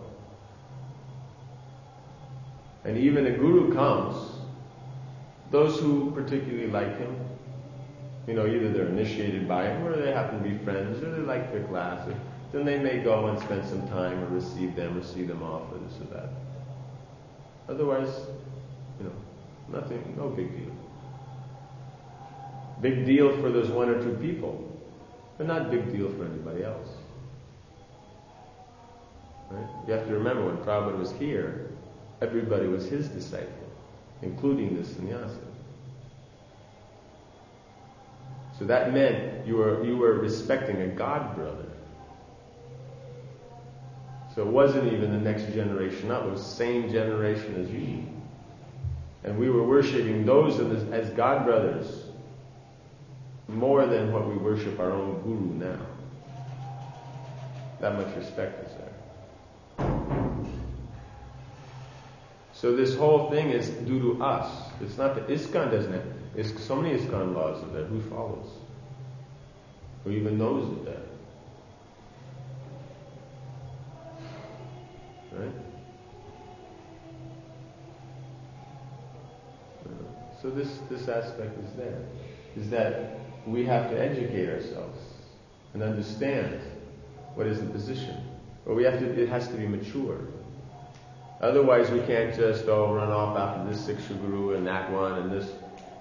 And even a guru comes, those who particularly like him, either they're initiated by him or they happen to be friends or they like their class, then they may go and spend some time or receive them off or this or that. Otherwise, nothing, no big deal. Big deal for those one or two people, but not big deal for anybody else. Right? You have to remember when Prabhupada was here, everybody was his disciple, including the sannyasi. So that meant you were respecting a god brother. So it wasn't even the next generation up, it was the same generation as you. And we were worshipping those as god brothers more than what we worship our own guru now. That much respect is there. So this whole thing is due to us. It's not that ISKCON doesn't have. So many ISKCON laws are there. Who follows? Who even knows it there? Right? So this aspect is there. Is that we have to educate ourselves and understand what is the position. But it has to be mature. Otherwise we can't just run off after this Siksha Guru and that one and this.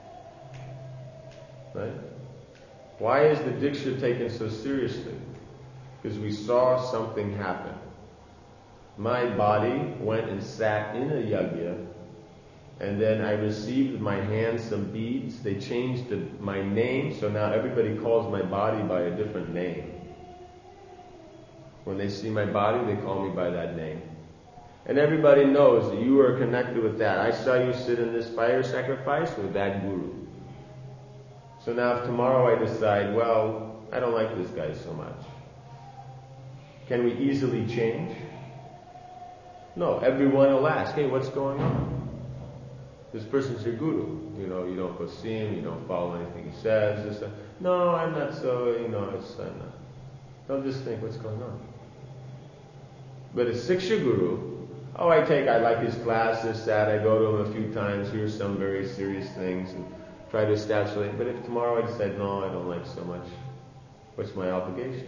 Right? Why is the Diksha taken so seriously? Because we saw something happen. My body went and sat in a yajna, and then I received in my hand some beads. They changed my name, so now everybody calls my body by a different name. When they see my body, they call me by that name. And everybody knows that you are connected with that. I saw you sit in this fire sacrifice with that guru. So now if tomorrow I decide, well, I don't like this guy so much, can we easily change? No, everyone will ask, hey, what's going on? This person's your guru. You know, you don't go see him, you don't follow anything he says. No, I'm not so, I'm not. They'll just think, what's going on? But a Siksha guru, I like his class, this, that, I go to him a few times, hear some very serious things, and try to establish it. But if tomorrow I decide, no, I don't like so much, what's my obligation?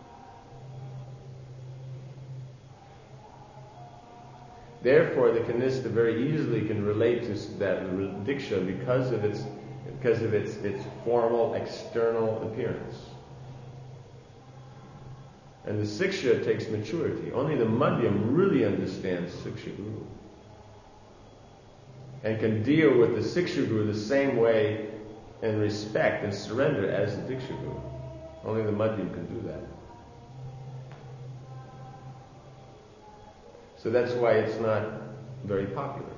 Therefore, the Kanistha very easily can relate to that Diksha because of its formal external appearance. And the Siksha takes maturity. Only the Madhyam really understands Siksha Guru. And can deal with the Siksha Guru the same way and respect and surrender as the Diksha Guru. Only the Madhyam can do that. So that's why it's not very popular.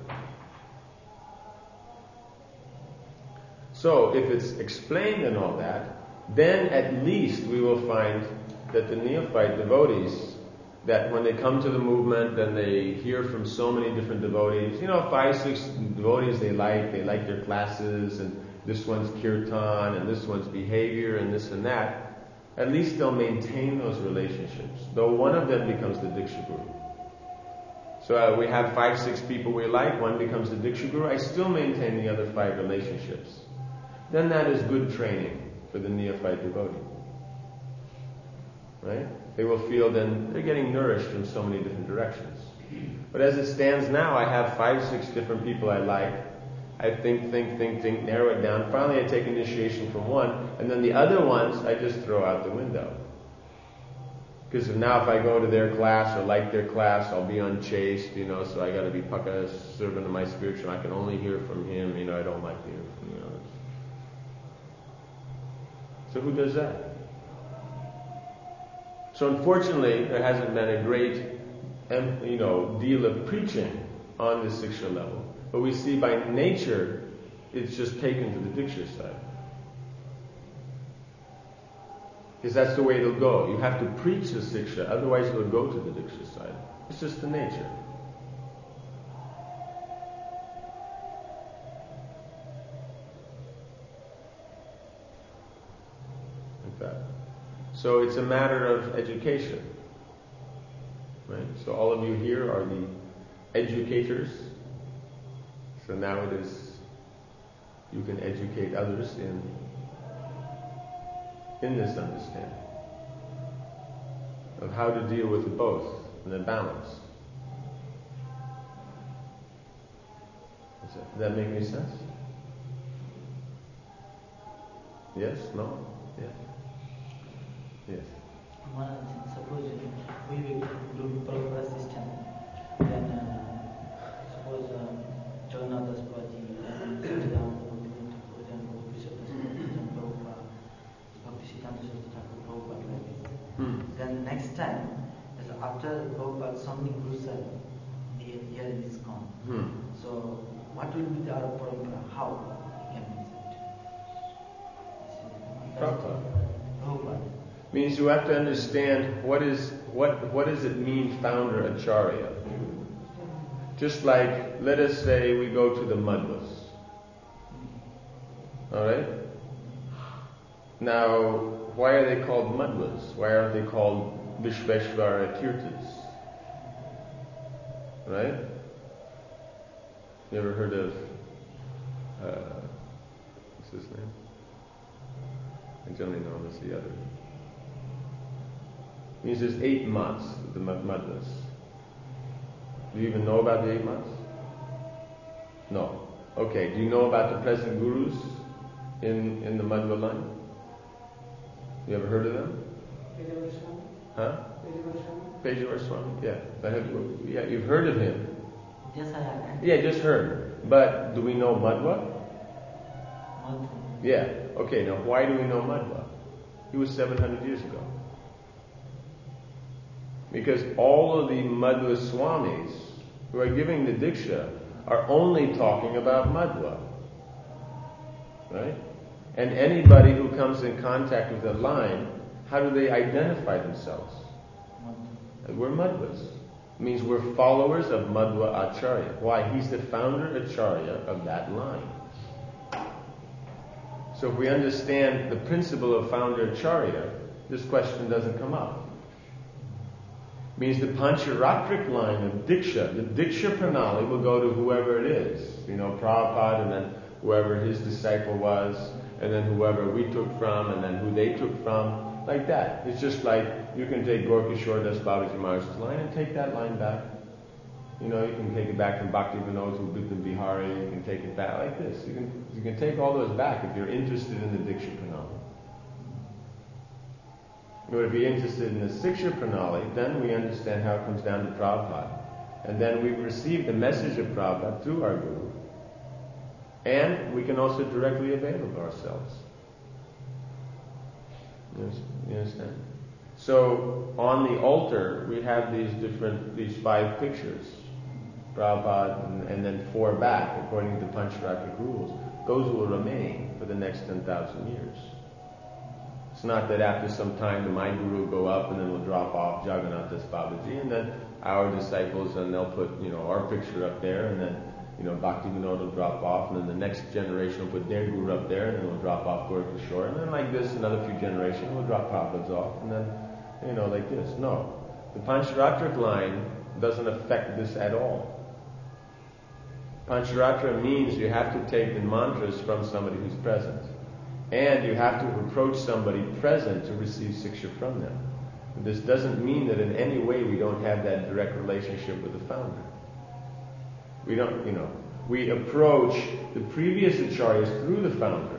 So if it's explained and all that, then at least we will find that the neophyte devotees, that when they come to the movement and they hear from so many different devotees, 5, 6 devotees they like their classes, and this one's kirtan, and this one's behavior, and this and that, at least they'll maintain those relationships, though one of them becomes the Diksha Guru. So we have 5, 6 people we like, one becomes the Diksha Guru, I still maintain the other 5 relationships. Then that is good training for the neophyte devotee. Right? They will feel then they're getting nourished from so many different directions. But as it stands now, I have 5, 6 different people I like. I think, narrow it down. Finally I take initiation from one, and then the other ones I just throw out the window. Because now if I go to their class or like their class, I'll be unchaste, so I got to be paka, servant of my spiritual. I can only hear from him, I don't like to hear from the others. So who does that? So unfortunately, there hasn't been a great, deal of preaching on the Siksha level. But we see by nature, it's just taken to the Diksha side. Because that's the way it'll go. You have to preach the Siksha, otherwise it'll go to the Diksha side. It's just the nature. Like that. So it's a matter of education. Right? So all of you here are the educators. So now it is, you can educate others in this understanding of how to deal with both and the balance. Does that make any sense? Yes? No? Yes? Yes. Suppose we will do Prabhupada system, then suppose Jagannath Das Prabhuji and Satchidananda Bhaktivinoda Thakur and Bishop Das Prabhuji and Prabhupada, Bhakti Siddhanta Saraswati Thakur, Prabhupada like this. Then next time, after Prabhupada, so many gurus are here in ISKCON. So what will be our parampara? How we can use it? Prabhupada. Means you have to understand what does it mean founder acharya. Just like, let us say we go to the Madhvas. Alright? Now, why are they called Madhvas? Why aren't they called Vishveshvara Tirthas? Right? You ever heard of, what's his name? I generally know him as the other. It means there's 8 months, the Madhvas. Do you even know about the 8 months? No. Okay, do you know about the present gurus in the Madhva line? You ever heard of them? Huh? Pejavara Swami? Yeah, you've heard of him. Yes, I have. Yeah, just heard. But do we know Madhva? Madhva. Yeah. Okay, now why do we know Madhva? He was 700 years ago. Because all of the Madhva Swamis who are giving the Diksha are only talking about Madhva. Right? And anybody who comes in contact with the line, how do they identify themselves? We're Madhvas. It means we're followers of Madhva Acharya. Why? He's the founder Acharya of that line. So if we understand the principle of founder Acharya, this question doesn't come up. It means the Pancharatric line of Diksha, the Diksha Pranali will go to whoever it is. Prabhupada, and then whoever his disciple was, and then whoever we took from, and then who they took from, like that. It's just like you can take Gaurkishore Das Babaji Maharaj's line and take that line back. You can take it back from Bhakti Vinod to Bidhan Bihari, you can take it back like this. You can take all those back if you're interested in the Diksha Pranali. But if you're interested in the Siksha Pranali, then we understand how it comes down to Prabhupada. And then we receive the message of Prabhupada through our Guru. And we can also directly avail of ourselves. You understand? So on the altar we have these 5 pictures, Prabhupada, and then 4 back according to Pancharatric rules. Those will remain for the next 10,000 years. It's not that after some time my Guru will go up and then we'll drop off Jagannath Das Babaji, and then our disciples, and they'll put our picture up there, and then Bhakti Vinod will drop off, and then the next generation will put their Guru up there, and then we'll drop off Gaurkishore, and then like this, another few generations, we'll drop Prabhupada's off, and then, like this. No. The Pancharatric line doesn't affect this at all. Pancharatra means you have to take the mantras from somebody who's present. And you have to approach somebody present to receive Siksha from them. But this doesn't mean that in any way we don't have that direct relationship with the founder. We don't, we approach the previous acharyas through the founder.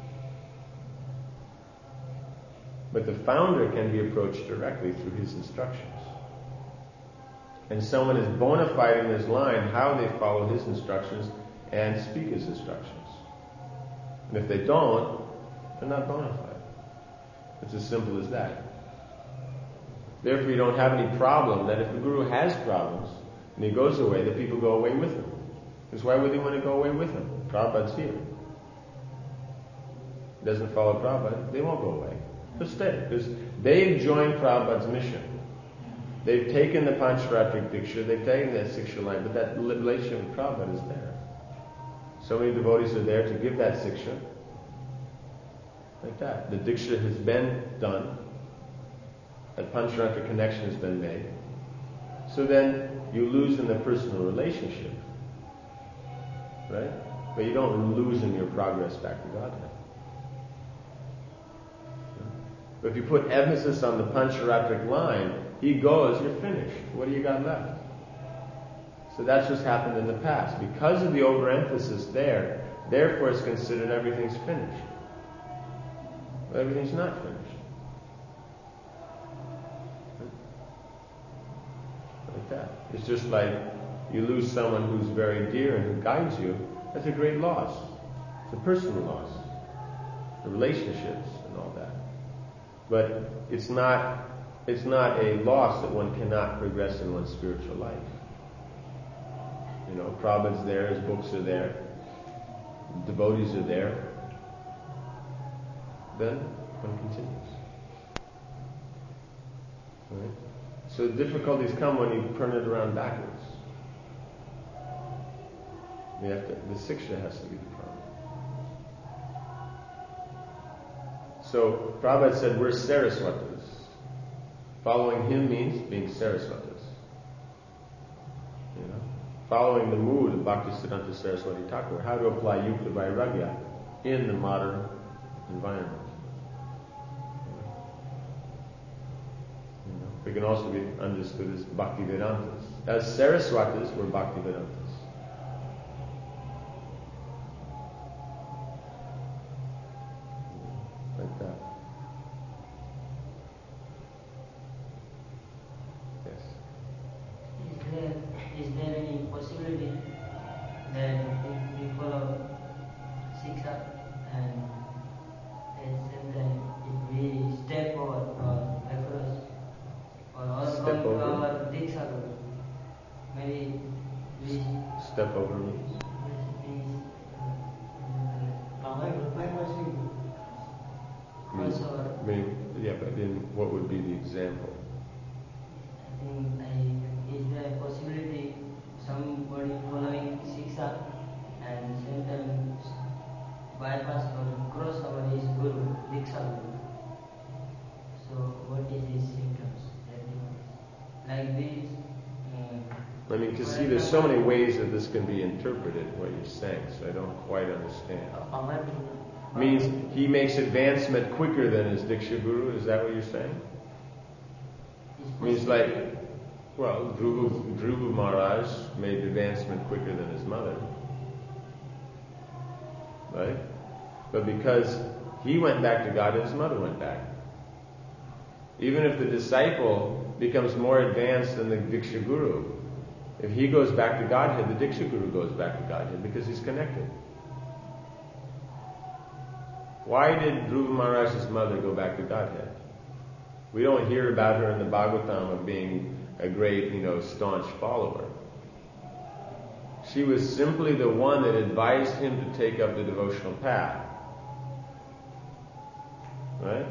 But the founder can be approached directly through his instructions. And someone is bona fide in his line how they follow his instructions and speak his instructions. And if they don't, they're not bona fide. It's as simple as that. Therefore, you don't have any problem that if the Guru has problems and he goes away, the people go away with him. Because why would they want to go away with him? Prabhupada's here. Doesn't follow Prabhupada, they won't go away. They'll stay. Because they've joined Prabhupada's mission. They've taken the Pancharatric Diksha, they've taken that Siksha line, but that relationship with Prabhupada is there. So many devotees are there to give that Siksha. Like that. The Diksha has been done. That Pancharatric connection has been made. So then you lose in the personal relationship. Right? But you don't lose in your progress back to Godhead. But if you put emphasis on the Pancharatric line, he goes, you're finished. What do you got left? So that's just happened in the past. Because of the overemphasis there, therefore it's considered everything's finished. But everything's not finished. Like that. It's just like you lose someone who's very dear and who guides you. That's a great loss. It's a personal loss. The relationships and all that. But it's not a loss that one cannot progress in one's spiritual life. Prabhupada's there, his books are there, devotees are there. Then one continues. Right? So difficulties come when you turn it around backwards. The Siksha has to be the problem. So Prabhupada said we're Saraswatas. Following him means being Saraswatas. Following the mood of Bhaktisiddhanta Saraswati Thakur, how to apply Yukta Vairagya in the modern environment. We can also be understood as Bhakti Vedantas. As Saraswatas, we're Bhakti Vedantas. Like that. Yes. Is there any possibility that if we follow Siksha and at the same time if we step forward or across or also our Diksha, maybe step over means? Yeah, but then what would be the example? I think is there a possibility somebody following Shiksha and same time bypass or cross somebody's Guru, Diksha Guru? So what is his symptoms? Like this? I mean, to see there's so many ways that this can be interpreted, what you're saying, so I don't quite understand. Means he makes advancement quicker than his Diksha Guru, is that what you're saying? Means like, well, Dhruva Maharaj made advancement quicker than his mother. Right? But because he went back to God, his mother went back. Even if the disciple becomes more advanced than the Diksha Guru, if he goes back to Godhead, the Diksha Guru goes back to Godhead because he's connected. Why did Dhruva Maharaj's mother go back to Godhead? We don't hear about her in the Bhagavatam of being a great, staunch follower. She was simply the one that advised him to take up the devotional path. Right?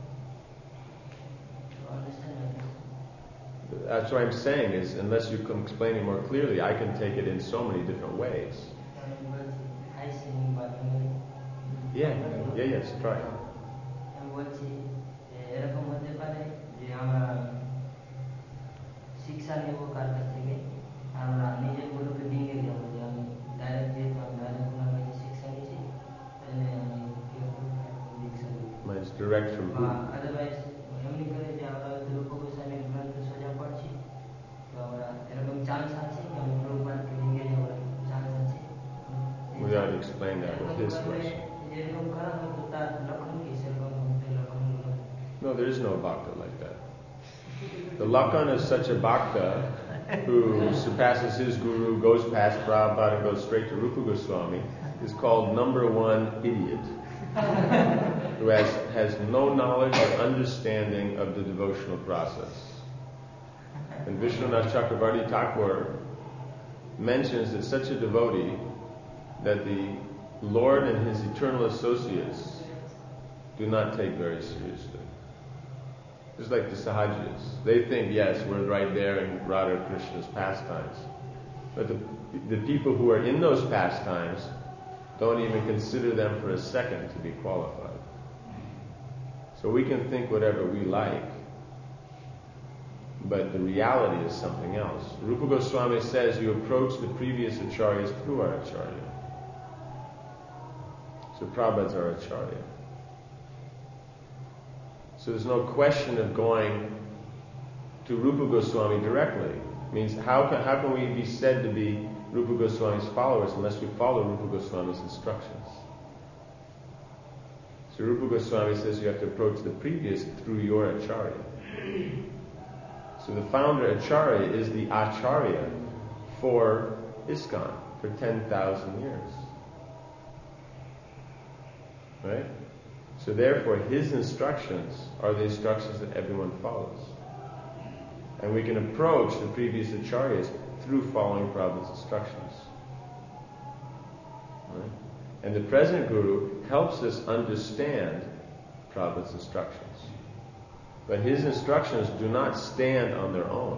That's what I'm saying is, unless you can explain it more clearly, I can take it in so many different ways. Yes, try it. शिक्षा ने वो कर सके আমরা নিজের গুরুকে দিয়ে গেলাম যে আমি ডাইরেক্ট যেহেতু আমি ডাইরেক্ট ওনার কাছে শিক্ষা নিয়েছি তাহলে আমি দীক্ষা নিই Mine's direct from who? Otherwise এমনি করে যে আমরা রূপ গোস্বামীর গ্রন্থ সোজা পড়ছি তো আমরা এরকম চান্স আছে যে আমি প্রভুপাদকে দিয়ে যাওয়ার চান্স আছে We ought to explain that with his question. যেরকম করা হতো তার লক্ষণ কি সেরকম লক্ষণগুলো No, there is no bhakta like that. The Lakan is such a bhakta who surpasses his guru, goes past Prabhupada and goes straight to Rupa Goswami, is called number one idiot, who has no knowledge or understanding of the devotional process. And Vishwanath Chakravarti Thakur mentions that such a devotee, that the Lord and his eternal associates do not take very seriously. Just like the Sahajis. They think, yes, we're right there in Radha Krishna's pastimes. But the people who are in those pastimes don't even consider them for a second to be qualified. So we can think whatever we like, but the reality is something else. Rupa Goswami says you approach the previous acharyas through our acharya. So Prabhupada's our acharya. So there's no question of going to Rupa Goswami directly. It means how can we be said to be Rupa Goswami's followers unless we follow Rupa Goswami's instructions? So Rupa Goswami says you have to approach the previous through your acharya. So the founder acharya is the acharya for ISKCON for 10,000 years. Right? So therefore, his instructions are the instructions that everyone follows. And we can approach the previous acharyas through following Prabhupada's instructions. Right? And the present Guru helps us understand Prabhupada's instructions. But his instructions do not stand on their own.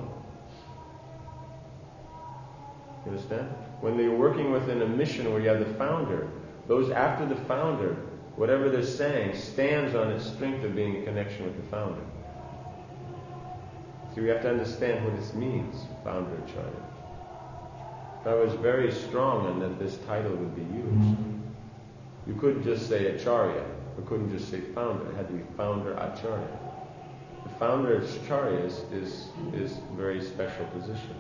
You understand? When they're working within a mission where you have the founder, those after the founder, whatever they're saying stands on its strength of being in connection with the founder. So we have to understand what this means, founder acharya. That was very strong in that this title would be used. You couldn't just say acharya, or couldn't just say founder. It had to be founder acharya. The founder acharya is a very special position.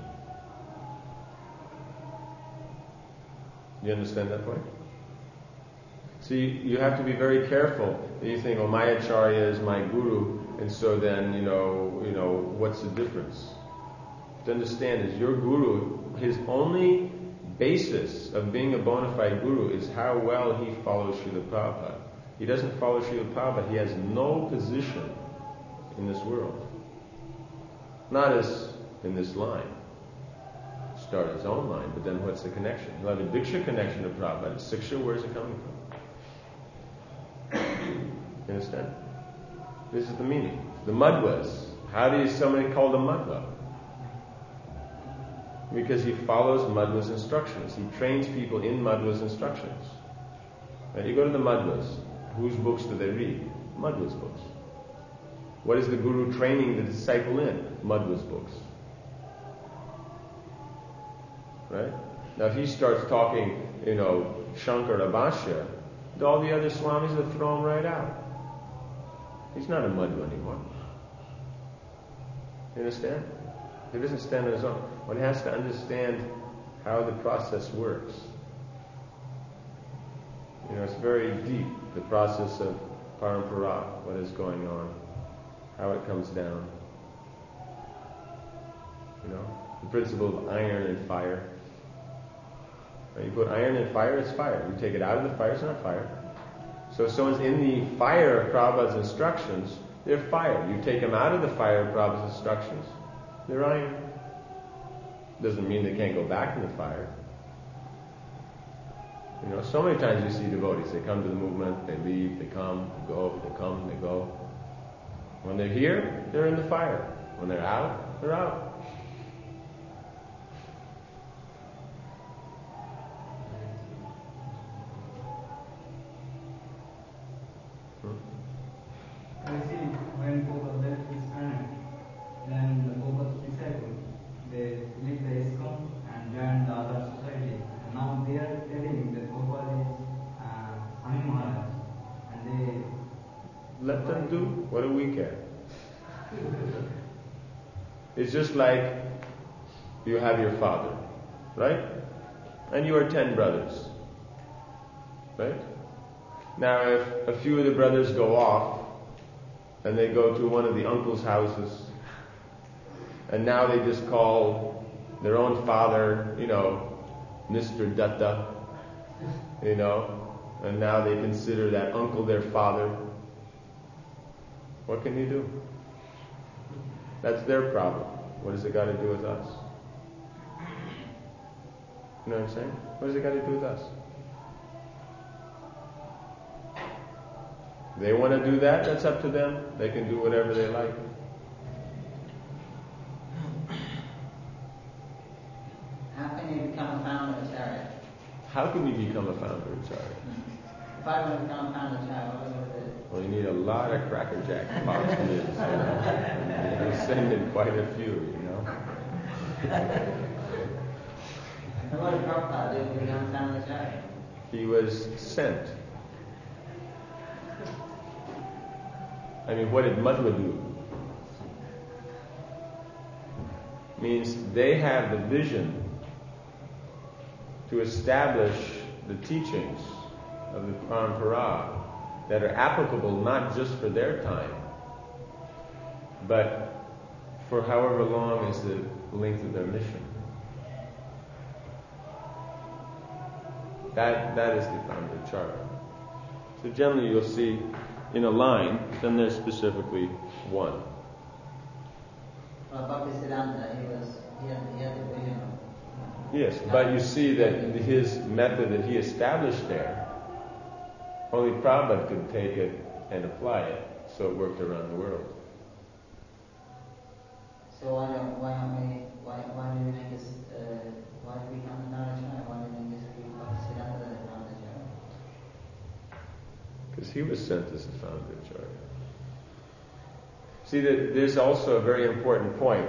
You understand that point? See, you have to be very careful. You think, oh, my acharya is my guru, and so then, what's the difference? To understand is your guru, his only basis of being a bona fide guru is how well he follows Srila Prabhupada. He doesn't follow Srila Prabhupada, he has no position in this world. Not as in this line. start his own line, but then what's the connection? He'll have a Diksha connection to Prabhupada. Siksha, where's it coming from? You understand? This is the meaning. The Madhvas. How do you somebody called a Madhva? Because he follows Madhva's instructions. He trains people in Madhva's instructions. Right? You go to the Madhvas. Whose books do they read? Madhva's books. What is the Guru training the disciple in? Madhva's books. Right? Now if he starts talking, Shankara Bhashya, all the other Swamis will throw him right out. He's not a Madhva anymore. You understand? He doesn't stand on his own. One has to understand how the process works. It's very deep, the process of parampara, what is going on, how it comes down. The principle of iron and fire. You put iron in fire, it's fire. You take it out of the fire, it's not fire. So if someone's in the fire of Prabhupada's instructions, they're fire. You take them out of the fire of Prabhupada's instructions, they're iron. Doesn't mean they can't go back in the fire. So many times you see devotees, they come to the movement, they leave, they come, go, they come, they go. When they're here, they're in the fire. When they're out, they're out. I see when Prabhupada left his planet, then the Prabhupada's disciples, they leave the ISKCON and join the other society. And now they are telling that Prabhupada is Swami Maharaj. And they... Let them do. What do we care? It's just like you have your father, right? And you are 10 brothers, right? Now if a few of the brothers go off, and they go to one of the uncle's houses, and now they just call their own father, Mr. Datta, and now they consider that uncle their father. What can you do? That's their problem. What has it got to do with us? You know what I'm saying? What has it got to do with us? They want to do that, that's up to them. They can do whatever they like. How can you become a founder of Acharya? How can you become a founder of Acharya? If I want to become a founder of Acharya, what would I do? Well, you need a lot of Cracker Jack box kids, You're sending quite a few, And what did Prabhupada do to become a founder of Acharya? He was sent. What did Madhva do? Means they have the vision to establish the teachings of the parampara that are applicable not just for their time, but for however long is the length of their mission. That is the founder Acharya. So generally you'll see in a line, then there's specifically one. Well, Bhaktisiddhanta, he had the vision of... Yes, but you see that his method that he established there, only Prabhupada could take it and apply it, so it worked around the world. So why do we make this, why do we become a founder of Acharya? Why do we make this Bhaktisiddhanta the founder of Acharya? Because he was sent as the founder of Acharya. See, that there's also a very important point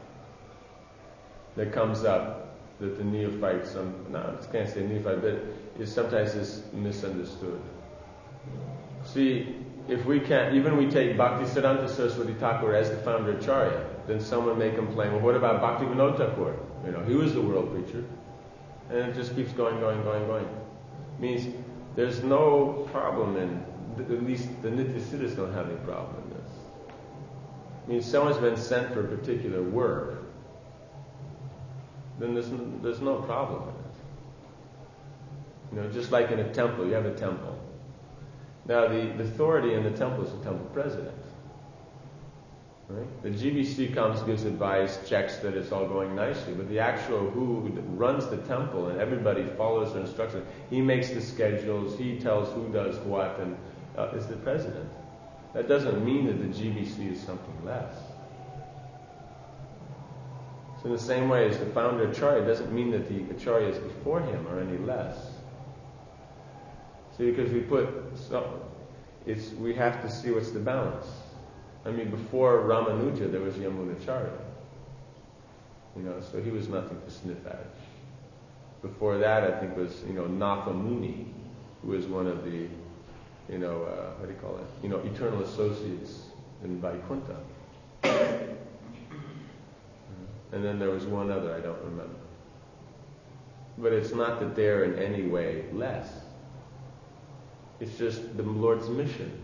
that comes up that the neophytes, I can't say neophyte, but it sometimes is misunderstood. See, if we can't, even we take Bhaktisiddhanta Saraswati Thakur as the founder of Acharya, then someone may complain, well, what about Bhaktivinoda Thakur? He was the world preacher. And it just keeps going. Means there's no problem at least the Nityasiddhas don't have any problem in this. Means someone's been sent for a particular work, then there's no problem in it. Just like in a temple, you have a temple. Now the authority in the temple is the temple president. Right? The GBC comes, gives advice, checks that it's all going nicely, but the actual who runs the temple and everybody follows their instructions. He makes the schedules, he tells who does what, and is the president. That doesn't mean that the GBC is something less. So in the same way as the founder Acharya doesn't mean that the Acharyas before him are any less. See, because we have to see what's the balance. I mean, before Ramanuja, there was Yamunacharya. So he was nothing to sniff at. Before that, I think was, Natha Muni, who was one of the, what do you call it? Eternal associates in Vaikuntha. And then there was one other, I don't remember. But it's not that they're in any way less. It's just the Lord's mission.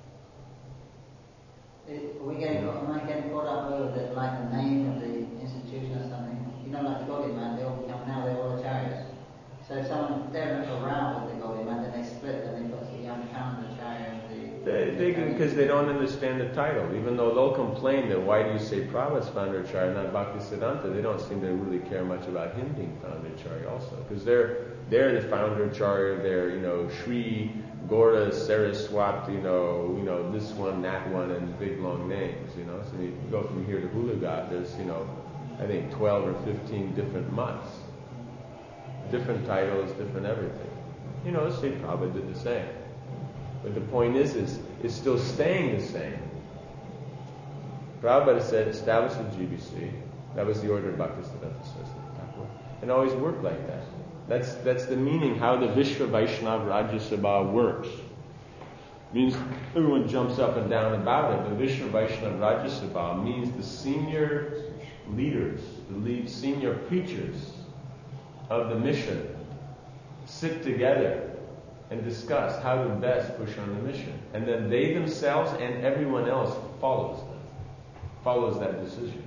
Am I getting caught up over the name of the institution or something? Like the Gaudiya Math, they all become now they're all Acharyas. So if they're not around with the Gaudiya Math, then they split and they put the young founder Acharya and because they don't understand the title. Even though they'll complain that why do you say Prabhupada's founder Acharya, not Bhaktisiddhanta, they don't seem to really care much about him being founder Acharya also. Because they're the founder Acharya, they're, Sri Gaura Saraswati, this one, that one, and big long names, So you go from here to Hulugat, there's, I think 12 or 15 different mutts. Different titles, different everything. Sri Prabhupada did the same. But the point is it's still staying the same. Prabhupada said, establish the GBC. That was the order of Bhaktisiddhanta Saraswati Thakur. And always worked like that. That's the meaning, how the Vishwa Vaishnava Rajya Sabha works. Means everyone jumps up and down about it. The Vishwa Vaishnava Rajya Sabha means the senior leaders, the senior preachers of the mission sit together and discuss how to best push on the mission. And then they themselves and everyone else follows that decision.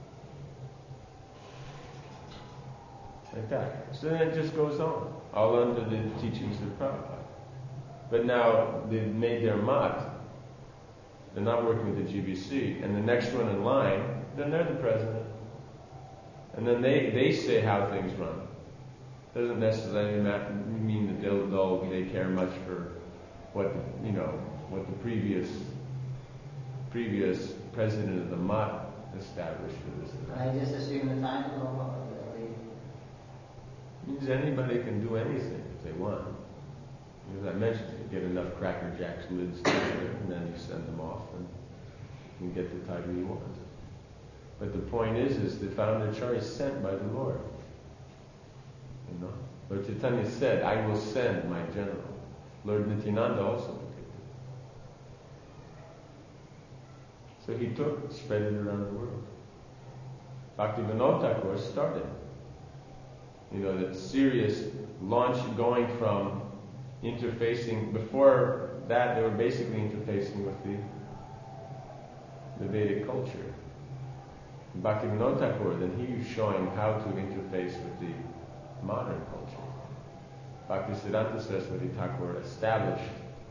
Like that. So then it just goes on, all under the teachings of Prabhupada. But now they've made their mat. They're not working with the GBC. And the next one in line, then they're the president. And then they say how things run. Doesn't necessarily mean that they care much for what the previous president of the Mat established for this. I just assume the title Means anybody can do anything if they want. As I mentioned, you get enough Cracker Jacks lids together, and then you send them off, and you get the title you want. But the point is the founder Acharya is sent by the Lord. Lord Chaitanya said, I will send my general. Lord Nityananda also predicted. So he spread it around the world. Bhaktivinoda Thakur started. That serious launch going from interfacing. Before that, they were basically interfacing with the Vedic culture. Bhaktivinoda Thakur, then he was showing how to interface with the modern culture. Bhaktisiddhanta Saraswati Thakur established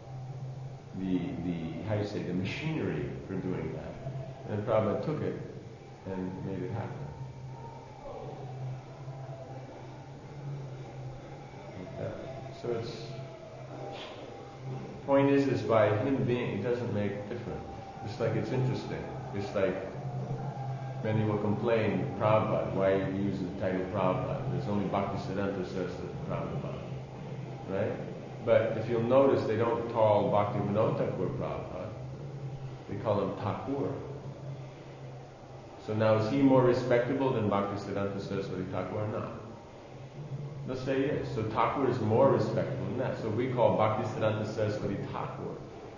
the machinery for doing that. And Prabhupada took it and made it happen. So point is by him being, it doesn't make a difference. It's like it's interesting. It's like many will complain, Prabhupada, why you use the title Prabhupada? There's only Bhaktisiddhanta Saraswati Prabhupada. Right? But if you'll notice, they don't call Bhaktivinoda Thakur Prabhupada. They call him Thakur. So now is he more respectable than Bhaktisiddhanta Saraswati Thakur or not? They'll say yes. So Thakur is more respectable than that. So we call Bhaktisiddhanta Saraswati Thakur.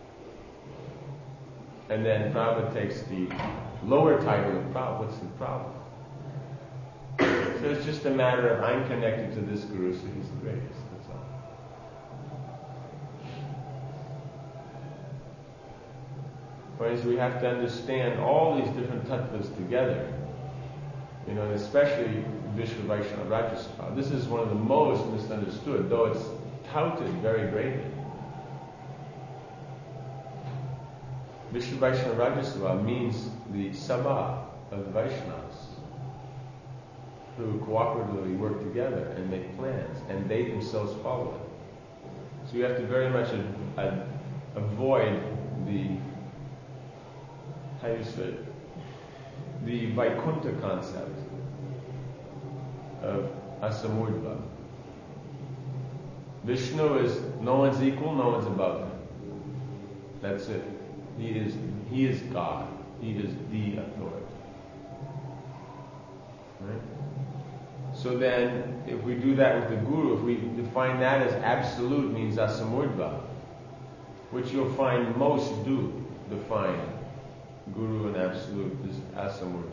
And then Prabhupada takes the lower title of Prabhupada. What's the problem? So it's just a matter of I'm connected to this Guru, so he's the greatest. That's all. Whereas we have to understand all these different tattvas together. And especially Vishwa Vaishnava Rajya Sabha. This is one of the most misunderstood, though it's touted very greatly. Vishnu Vaishnava Rajya Sabha means the Sabha of the Vaishnavas who cooperatively work together and make plans, and they themselves follow it. So you have to very much avoid the, how do you say it? The Vaikuntha concept of Asamurdva. Vishnu is no one's equal, no one's above him. That's it. He is God. He is the authority. Right? So then, if we do that with the Guru, if we define that as absolute means Asamurdva, which you'll find most do define Guru and absolute is Asamurdva.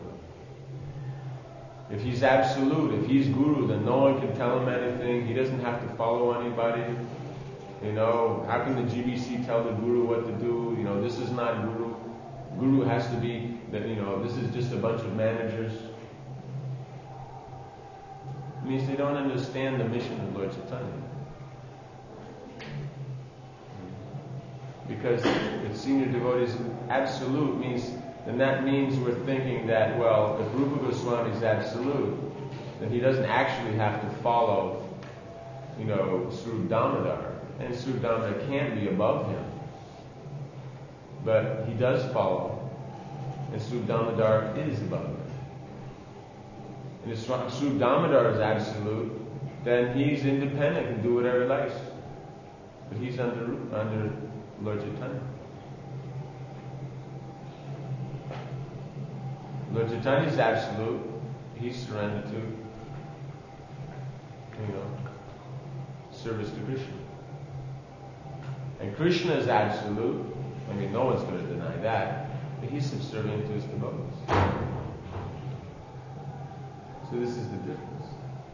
If he's absolute, if he's Guru, then no one can tell him anything. He doesn't have to follow anybody. You know, how can the GBC tell the Guru what to do? You know, this is not Guru. Guru has to be, that. You know, this is just a bunch of managers. It means they don't understand the mission of Lord Chaitanya. Because with senior devotees, absolute means, then that means we're thinking that, well, if Rupa Goswami is absolute, then he doesn't actually have to follow, you know, Sri Damodar. And Sri Damodar can't be above him. But he does follow. And Sri Damodar is above him. And if Sri Damodar is absolute, then he's independent and do whatever he likes. But he's under Lord Chaitanya. Lord Chaitanya is absolute. He's surrendered to, you know, service to Krishna. And Krishna is absolute. I mean, no one's going to deny that. But he's subservient to his devotees. So this is the difference.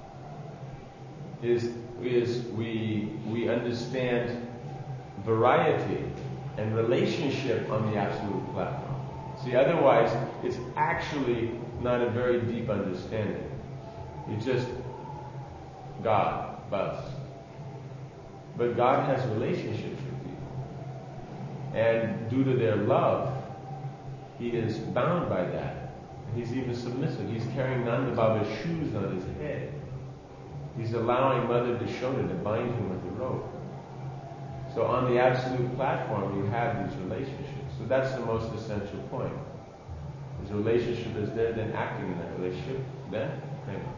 Is we understand variety and relationship on the absolute platform. See, otherwise, it's actually not a very deep understanding. It's just God, bas. But God has relationships with people. And due to their love, He is bound by that. He's even submissive. He's carrying Nanda Baba's shoes on his head. He's allowing Mother Yashoda to bind him with a rope. So on the absolute platform, you have these relationships. So that's the most essential point. His relationship is there, then acting in that relationship, then prema.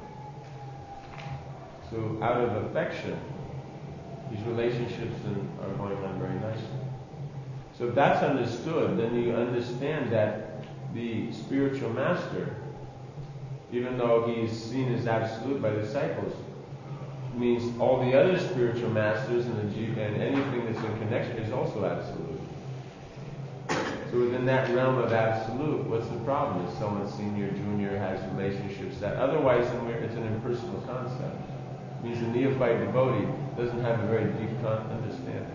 So out of affection, these relationships are going on very nicely. So if that's understood, then you understand that the spiritual master, even though he's seen as absolute by disciples, means all the other spiritual masters and anything that's in connection is also absolute. So within that realm of absolute, what's the problem? If someone senior, junior has relationships that otherwise it's an impersonal concept. It means a neophyte devotee doesn't have a very deep understanding.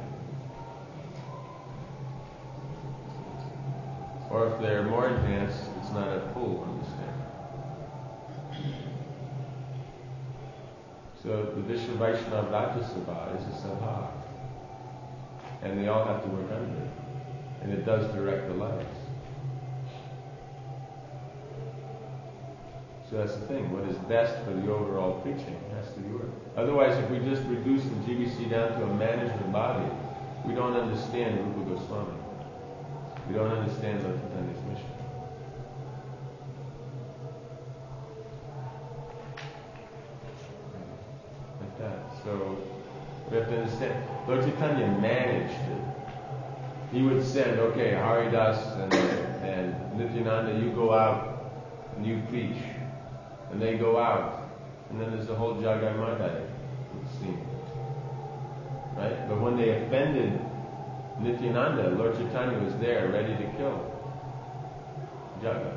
Or if they're more advanced, it's not a full understanding. So the Vishnu Vaishnava Rajya Sabha is a sabha. And they all have to work under it. And it does direct the lives. So that's the thing. What is best for the overall preaching has to be worked. Otherwise, if we just reduce the GBC down to a management body, we don't understand Rupa Goswami. We don't understand Lord Chaitanya's mission. Like that. So we have to understand. Lord Chaitanya managed it. He would send, okay, Haridas and Nityananda, you go out and you preach. And they go out. And then there's the whole Jagai Madai scene. Right? But when they offended Nityananda, Lord Chaitanya was there, ready to kill Jagai.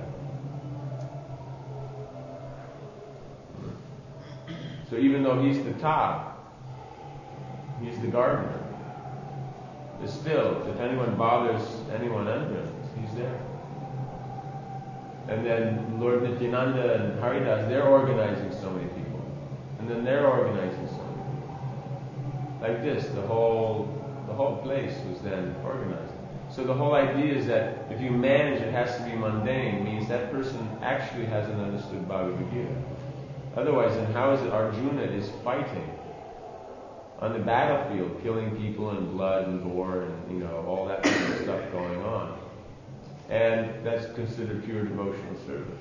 So even though he's the top, he's the gardener. But still, if anyone bothers anyone under him, he's there. And then Lord Nityananda and Haridas, they're organizing so many people. And then they're organizing so many people. Like this, the whole place was then organized. So the whole idea is that if you manage it has to be mundane, means that person actually hasn't understood Bhagavad Gita. Otherwise, then how is it Arjuna is fighting on the battlefield, killing people and blood and gore and all that kind of stuff going on? And that's considered pure devotional service.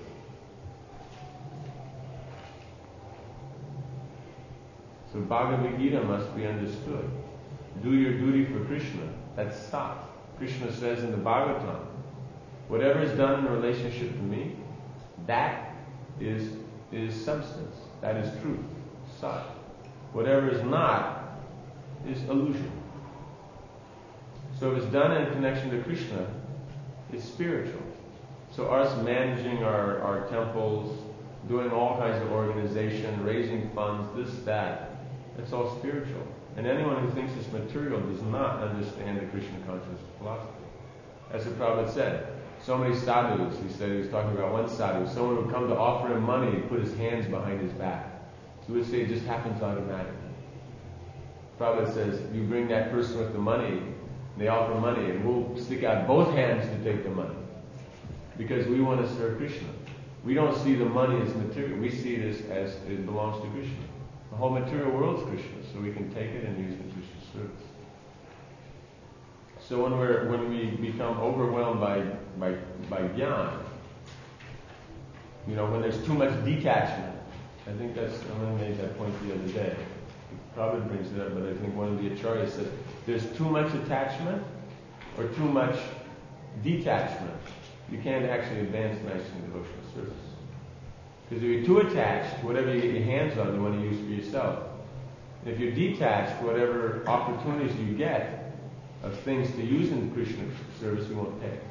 So Bhagavad Gita must be understood. Do your duty for Krishna. That's sat. Krishna says in the Bhagavatam, whatever is done in relationship to me, that is substance. That is truth. Sat. Whatever is not is illusion. So if it's done in connection to Krishna, it's spiritual. So us managing our temples, doing all kinds of organization, raising funds, this, that, it's all spiritual. And anyone who thinks it's material does not understand the Krishna consciousness philosophy. As the Prabhupada said, so many sadhus, he said, he was talking about one sadhu, someone would come to offer him money and put his hands behind his back. So he would say it just happens automatically. Prabhupada says, you bring that person with the money, they offer money, and we'll stick out both hands to take the money. Because we want to serve Krishna. We don't see the money as material, we see it as it belongs to Krishna. The whole material world is Krishna, so we can take it and use it in Krishna's service. So when we become overwhelmed by jnana, when there's too much detachment, I think someone made that point the other day. Prabhupada brings it up, but I think one of the acharyas said, there's too much attachment or too much detachment. You can't actually advance nicely in devotional service. Because if you're too attached, whatever you get your hands on, you want to use for yourself. And if you're detached, whatever opportunities you get of things to use in Krishna service, you won't take.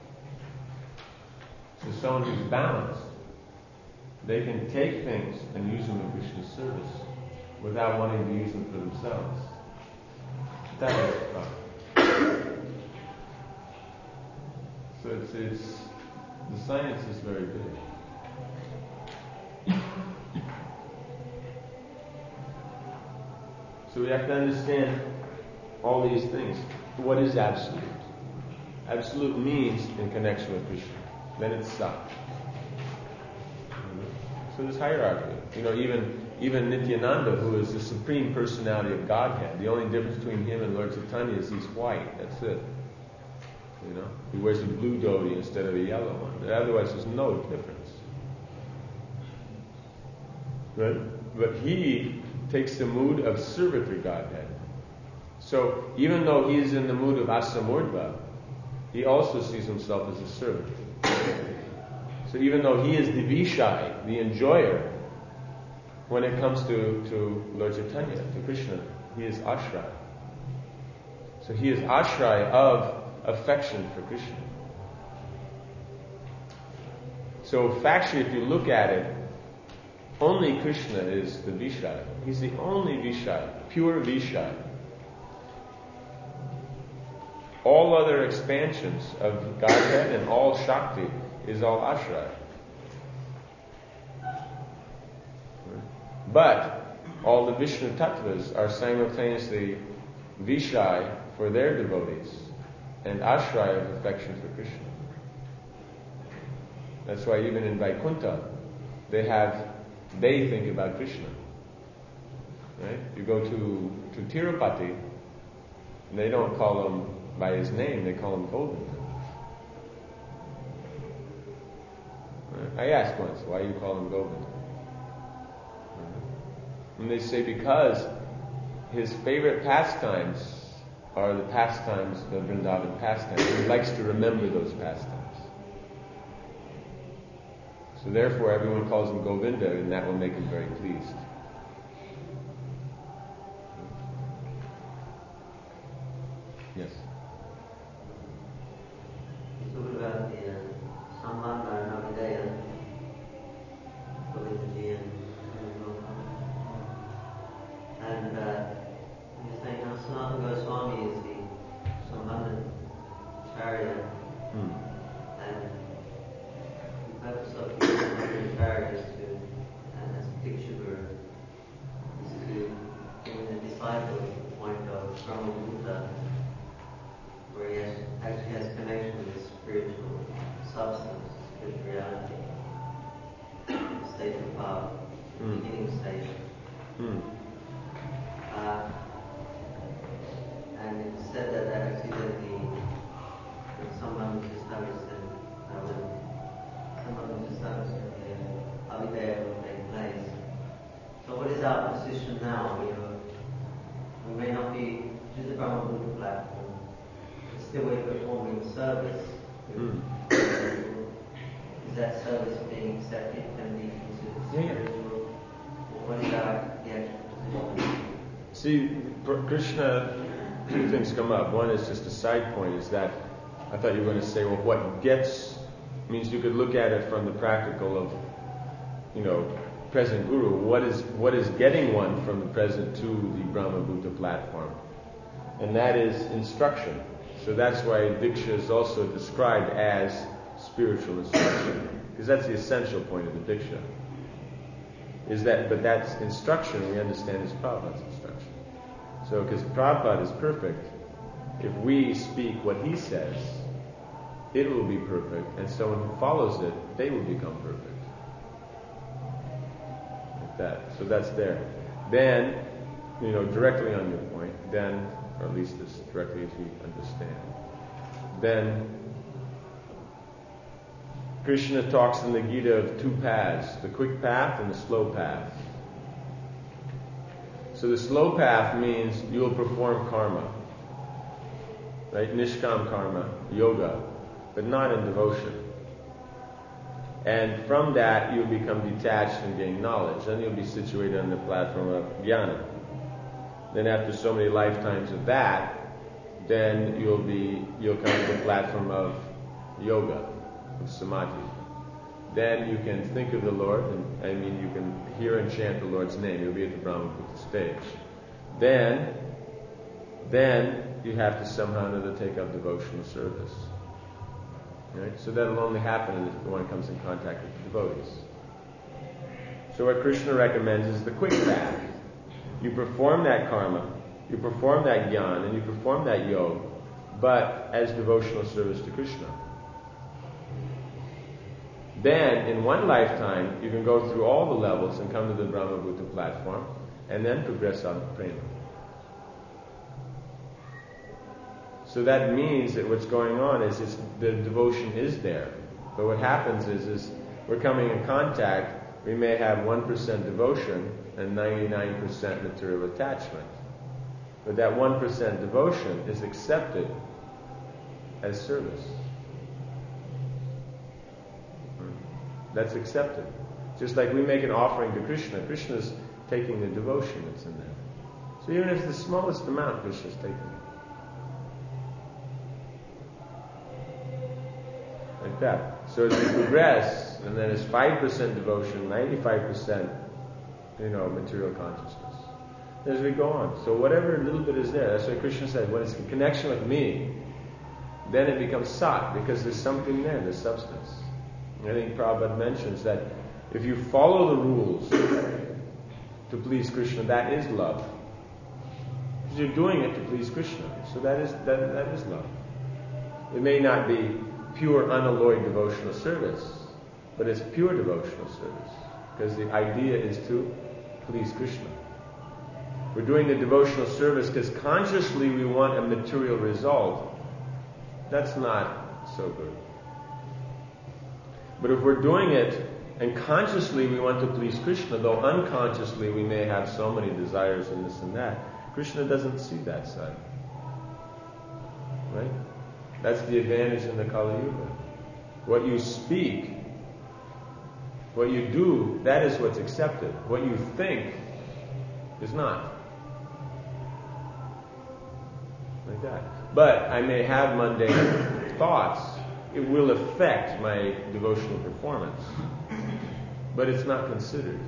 So someone who's balanced, they can take things and use them in Krishna's service without wanting to use them for themselves. That is the problem. So the science is very big. So we have to understand all these things. What is absolute? Absolute means in connection with Krishna. Then it's Sat. So there's hierarchy. Even Nityananda, who is the supreme personality of Godhead, the only difference between him and Lord Chaitanya is he's white. That's it. He wears a blue dhoti instead of a yellow one. But otherwise, there's no difference. Right? But he takes the mood of servant to Godhead. So even though he's in the mood of asamurdha, he also sees himself as a servant. So even though he is the Vishai, the enjoyer, when it comes to Lord Chaitanya, to Krishna, he is Ashray. So he is Ashray of affection for Krishna. So factually, if you look at it, only Krishna is the Vishai. He's the only Vishai, pure Vishai. All other expansions of Godhead and all Shakti is all Ashray. But all the Vishnu Tattvas are simultaneously Vishai for their devotees and Ashray of affection for Krishna. That's why even in Vaikuntha, they think about Krishna. Right? You go to Tirupati, they don't call him by his name, they call him Govinda. Right? I asked once, why you call him Govinda? And they say because his favorite pastimes are the pastimes, the Vrindavan pastimes. He likes to remember those pastimes. So therefore everyone calls him Govinda, and that will make him very pleased. Yes? So what about the Sambandha Navidaya, Govindaji and and you're saying now Sanatana Goswami is the Sambandha Charya, and the purpose of the Sambandha Charya is to, as a picture, is to bring the disciple to the point of Brahma Bhuta, platform, but still we're performing service. Is that service being accepted? Can be considered spiritual? What is our the actual position? See, for Krishna, two things come up. One is just a side point, is that I thought you were going to say, well, what gets means you could look at it from the practical of, present guru. What is getting one from the present to the Brahma Bhuta platform? And that is instruction. So that's why Diksha is also described as spiritual instruction, because that's the essential point of the Diksha. But that's instruction we understand as Prabhupada's instruction. So, because Prabhupada is perfect, if we speak what he says, it will be perfect, and someone who follows it, they will become perfect. Like that. So that's there. Then, directly on your point, then, or at least as directly as we understand, then Krishna talks in the Gita of two paths, the quick path and the slow path. So the slow path means you will perform karma, right? Nishkam karma, yoga, but not in devotion. And from that, you'll become detached and gain knowledge. Then you'll be situated on the platform of jnana. Then after so many lifetimes of that, then you'll come to the platform of yoga, of samadhi. Then you can think of the Lord, you can hear and chant the Lord's name. You'll be at the Brahma Bhuta stage. Then you have to somehow or another take up devotional service. Right? So that'll only happen if one comes in contact with the devotees. So what Krishna recommends is the quick path. You perform that karma, you perform that jnana, and you perform that yoga, but as devotional service to Krishna. Then, in one lifetime, you can go through all the levels and come to the Brahma Bhuta platform, and then progress on prema. So that means that what's going on is the devotion is there. But what happens is we're coming in contact, we may have 1% devotion and 99% material attachment. But that 1% devotion is accepted as service. That's accepted. Just like we make an offering to Krishna, Krishna's taking the devotion that's in there. So even if it's the smallest amount, Krishna's taking it. Like that. So as we progress, and then it's 5% devotion, 95%, material consciousness. As we go on. So whatever little bit is there, that's why Krishna said, when it's in connection with me, then it becomes sat, because there's something there, there's substance. I think Prabhupada mentions that if you follow the rules to please Krishna, that is love. Because you're doing it to please Krishna. So that is love. It may not be pure, unalloyed devotional service, but it's pure devotional service. Because the idea is to please Krishna. We're doing the devotional service because consciously we want a material result. That's not so good. But if we're doing it and consciously we want to please Krishna, though unconsciously we may have so many desires and this and that, Krishna doesn't see that side. Right? That's the advantage in the Kali Yuga. What you speak, what you do, that is what's accepted. What you think is not. Like that. But I may have mundane thoughts. It will affect my devotional performance. But it's not considered.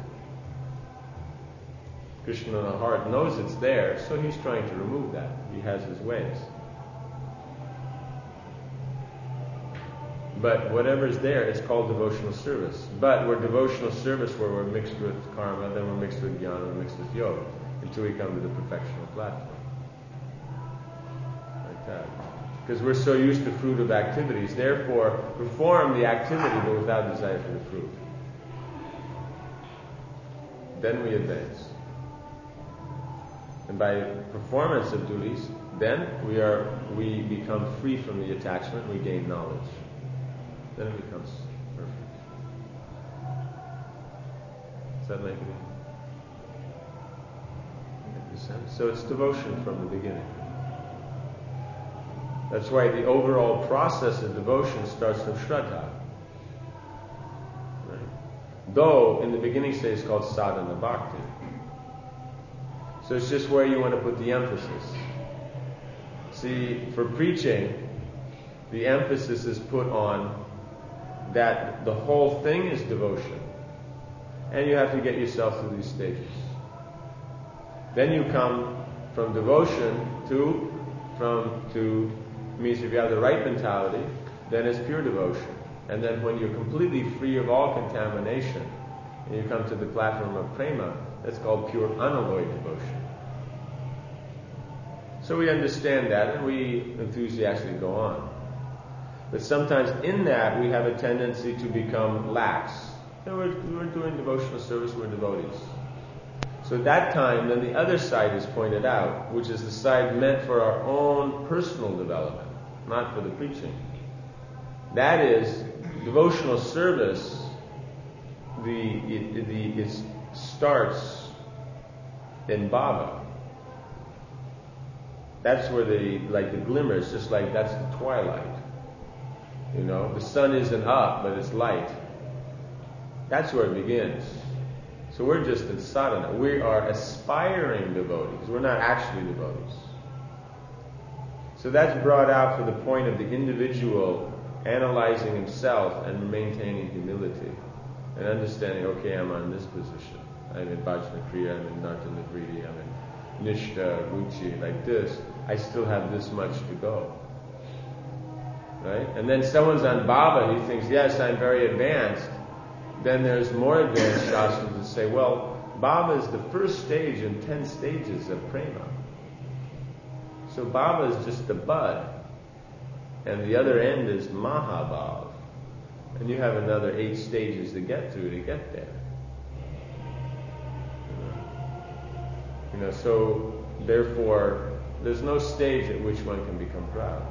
Krishna in the heart knows it's there, so he's trying to remove that. He has his ways. But whatever's there, it's called devotional service. But we're devotional service where we're mixed with karma, then we're mixed with jnana, we're mixed with yoga, until we come to the perfectional platform. Like that. Because we're so used to fruit of activities, therefore perform the activity but without desire for the fruit. Then we advance. And by performance of duties, then we become free from the attachment, we gain knowledge. Then it becomes perfect. Does that make any sense? So it's devotion from the beginning. That's why the overall process of devotion starts from Shraddha. Right? Though, in the beginning stage, it's called sadhana bhakti. So it's just where you want to put the emphasis. See, for preaching, the emphasis is put on that the whole thing is devotion. And you have to get yourself through these stages. Then you come from devotion to means if you have the right mentality, then it's pure devotion. And then when you're completely free of all contamination, and you come to the platform of prema, that's called pure unalloyed devotion. So we understand that, and we enthusiastically go on. But sometimes in that, we have a tendency to become lax. You know, we're doing devotional service, we're devotees. So at that time, then the other side is pointed out, which is the side meant for our own personal development, not for the preaching. That is, devotional service, it starts in bhava. That's where the glimmer is just like that's the twilight. You know, the sun isn't up, but it's light. That's where it begins. So we're just in sadhana. We are aspiring devotees. We're not actually devotees. So that's brought out for the point of the individual analyzing himself and maintaining humility and understanding, okay, I'm on this position. I'm in Bhajana Kriya, I'm in Nartya Nivriti, I'm in Nishta, Ruchi, like this. I still have this much to go. Right? And then someone's on bhava, he thinks, yes, I'm very advanced. Then there's more advanced shastras that say, well, bhava is the first stage in 10 stages of prema. So bhava is just the bud. And the other end is mahabhav. And you have another 8 stages to get through to get there. You know, so therefore, there's no stage at which one can become proud.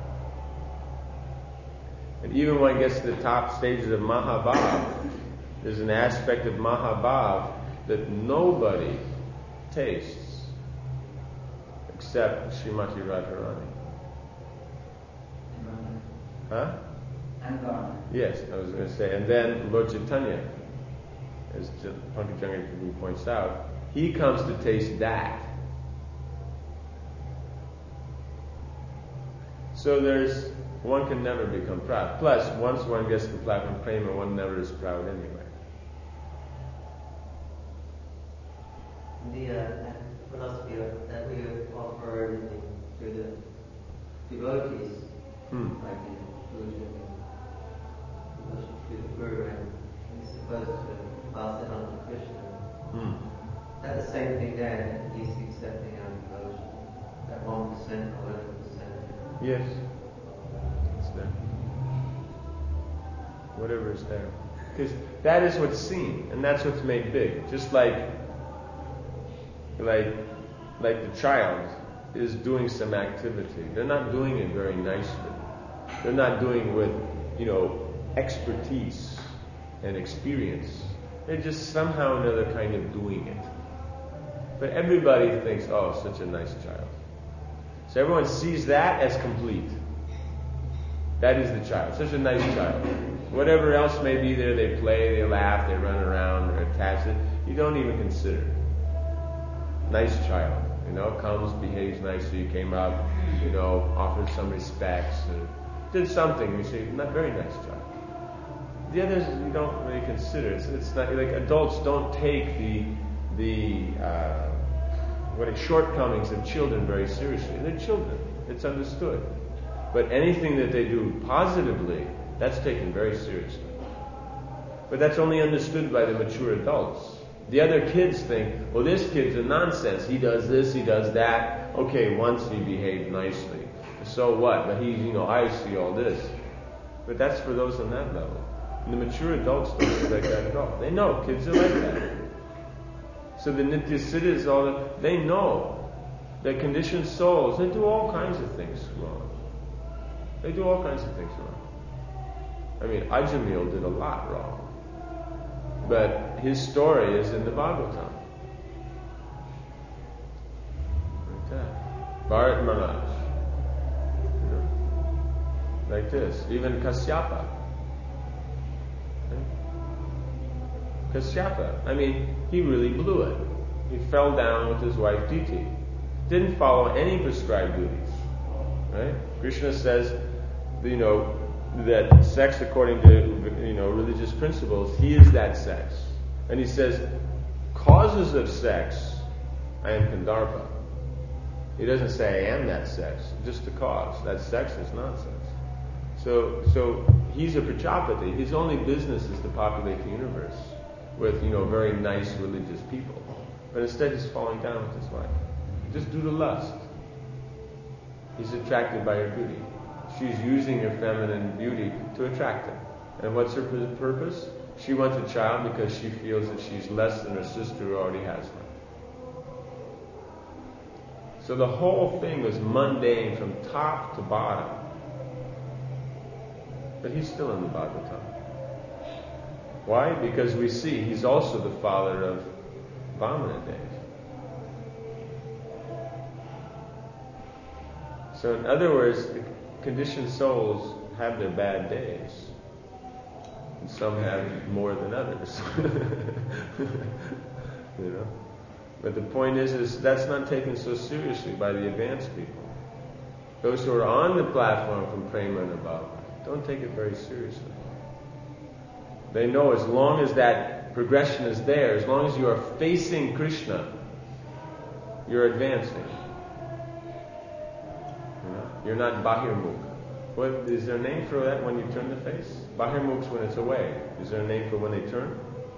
And even when it gets to the top stages of mahabhav, there's an aspect of mahabhav that nobody tastes except Srimati Radharani. Huh? And Garna. Yes, I was going to say. And then Lord Chaitanya, as Pankajanga Prabhu points out, he comes to taste that. So one can never become proud. Plus, once one gets to the platform of prema, one never is proud anyway. The philosophy that we offer to the devotees, like in devotion to the Guru, and he's supposed to pass it on to Krishna. That's the same thing there. He's accepting our devotion, that 1% or 11%. Yes, it's there. Whatever is there, because that is what's seen, and that's what's made big. Just like the child is doing some activity. They're not doing it very nicely. They're not doing it with, expertise and experience. They're just somehow or another kind of doing it. But everybody thinks, oh, such a nice child. So everyone sees that as complete. That is the child. Such a nice child. Whatever else may be there, they play, they laugh, they run around, they're attached. You don't even consider. Nice child. Comes, behaves nicely, came up, offered some respects, did something. You say, not very nice child. The others you don't really consider. It's not like adults don't take the shortcomings of children very seriously. They're children. It's understood. But anything that they do positively, that's taken very seriously. But that's only understood by the mature adults. The other kids think, well, this kid's a nonsense. He does this, he does that. Okay, once he behaved nicely. So what? But I see all this. But that's for those on that level. And the mature adults don't think like that at all. They know kids are like that. So the Nitya Siddhas, they know that conditioned souls, they do all kinds of things wrong. They do all kinds of things wrong. I mean, Ajamil did a lot wrong. But his story is in the Bhagavatam. Right there. Bharat Maharaj. like this. Even Kasyapa. Kasyapa, I mean, he really blew it. He fell down with his wife Diti. Didn't follow any prescribed duties. Right? Krishna says, that sex according to, religious principles, he is that sex. And he says, causes of sex, I am Kandarpa. He doesn't say I am that sex, just the cause. That sex is nonsense. So he's a Prajapati. His only business is to populate the universe with, very nice religious people. But instead he's falling down with his wife. Just due to lust. He's attracted by her beauty. She's using her feminine beauty to attract him. And what's her purpose? She wants a child because she feels that she's less than her sister who already has one. So the whole thing was mundane from top to bottom. But he's still in the Bhagavatam. Why? Because we see he's also the father of Vamana Dev. So in other words, the conditioned souls have their bad days. And some have more than others. But the point is that's not taken so seriously by the advanced people. Those who are on the platform from Prema and above don't take it very seriously. They know as long as that progression is there, as long as you are facing Krishna, you're advancing. You're not Bahirmukh. What is there a name for that when you turn the face? Bahirmukh's when it's away. Is there a name for when they turn?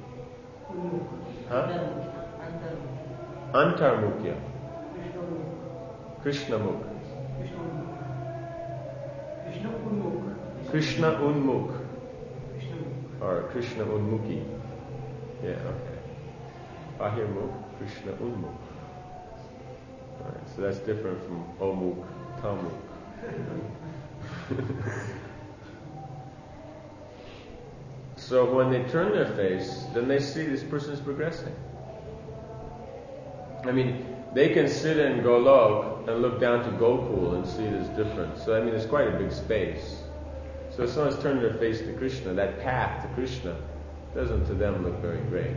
Huh? Antarmukhya. Krishnamukh. Krishna Unmukh. Or Krishna Unmukhi. Yeah, okay. Bahirmukh, Krishna Unmukh. Alright, so that's different from Omukh, Tamukh. So when they turn their face, then they see this person is progressing. I mean, they can sit in Golok and look down to Gokul and see this difference. So I mean, it's quite a big space. So if someone's turned their face to Krishna, that path to Krishna doesn't to them look very great.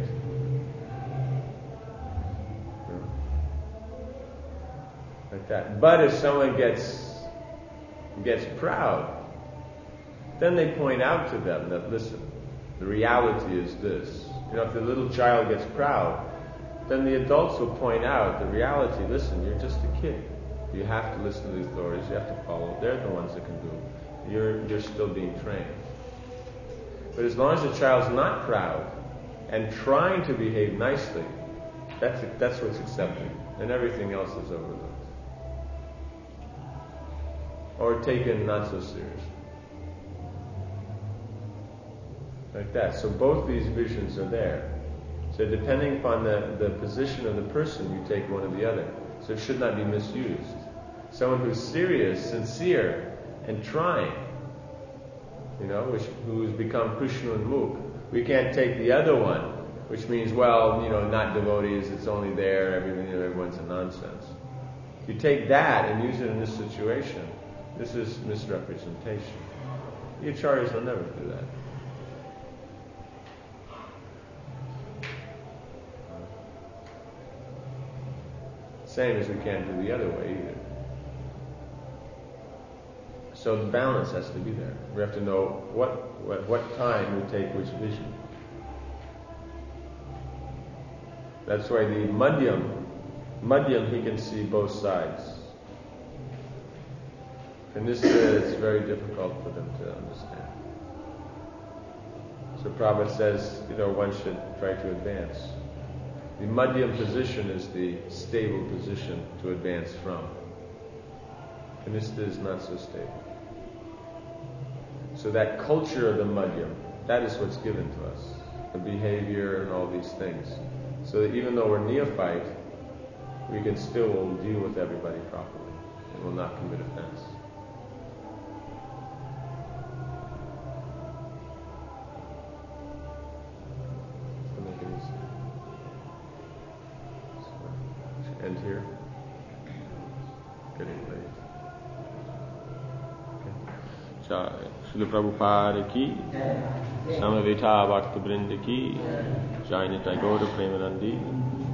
Like that. But if someone gets proud, then they point out to them that, listen, the reality is this. If the little child gets proud, then the adults will point out the reality. Listen, you're just a kid. You have to listen to the authorities. You have to follow. They're the ones that can do it. You're still being trained. But as long as the child's not proud and trying to behave nicely, that's what's accepted, and everything else is overlooked or taken not so seriously. Like that. So both these visions are there. So depending upon the position of the person, you take one or the other. So it should not be misused. Someone who's serious, sincere, and trying, who's become Krishna Unmukh. We can't take the other one, which means, not devotees, it's only there, everyone's a nonsense. If you take that and use it in this situation, this is misrepresentation. The acharyas will never do that. Same as we can't do the other way either. So the balance has to be there. We have to know what time we take which vision. That's why the Madhyam he can see both sides. And this is very difficult for them to understand. So Prabhupada says, one should try to advance. The Madhyam position is the stable position to advance from. And this is not so stable. So that culture of the Madhyam, that is what's given to us. The behavior and all these things. So that even though we're neophyte, we can still deal with everybody properly and will not commit offense. End here. Getting late. Okay. Jai. Srila Prabhupada ki, Samaveta Bhakta Vrinda ki, Jai Nitai Gaura Premanandi.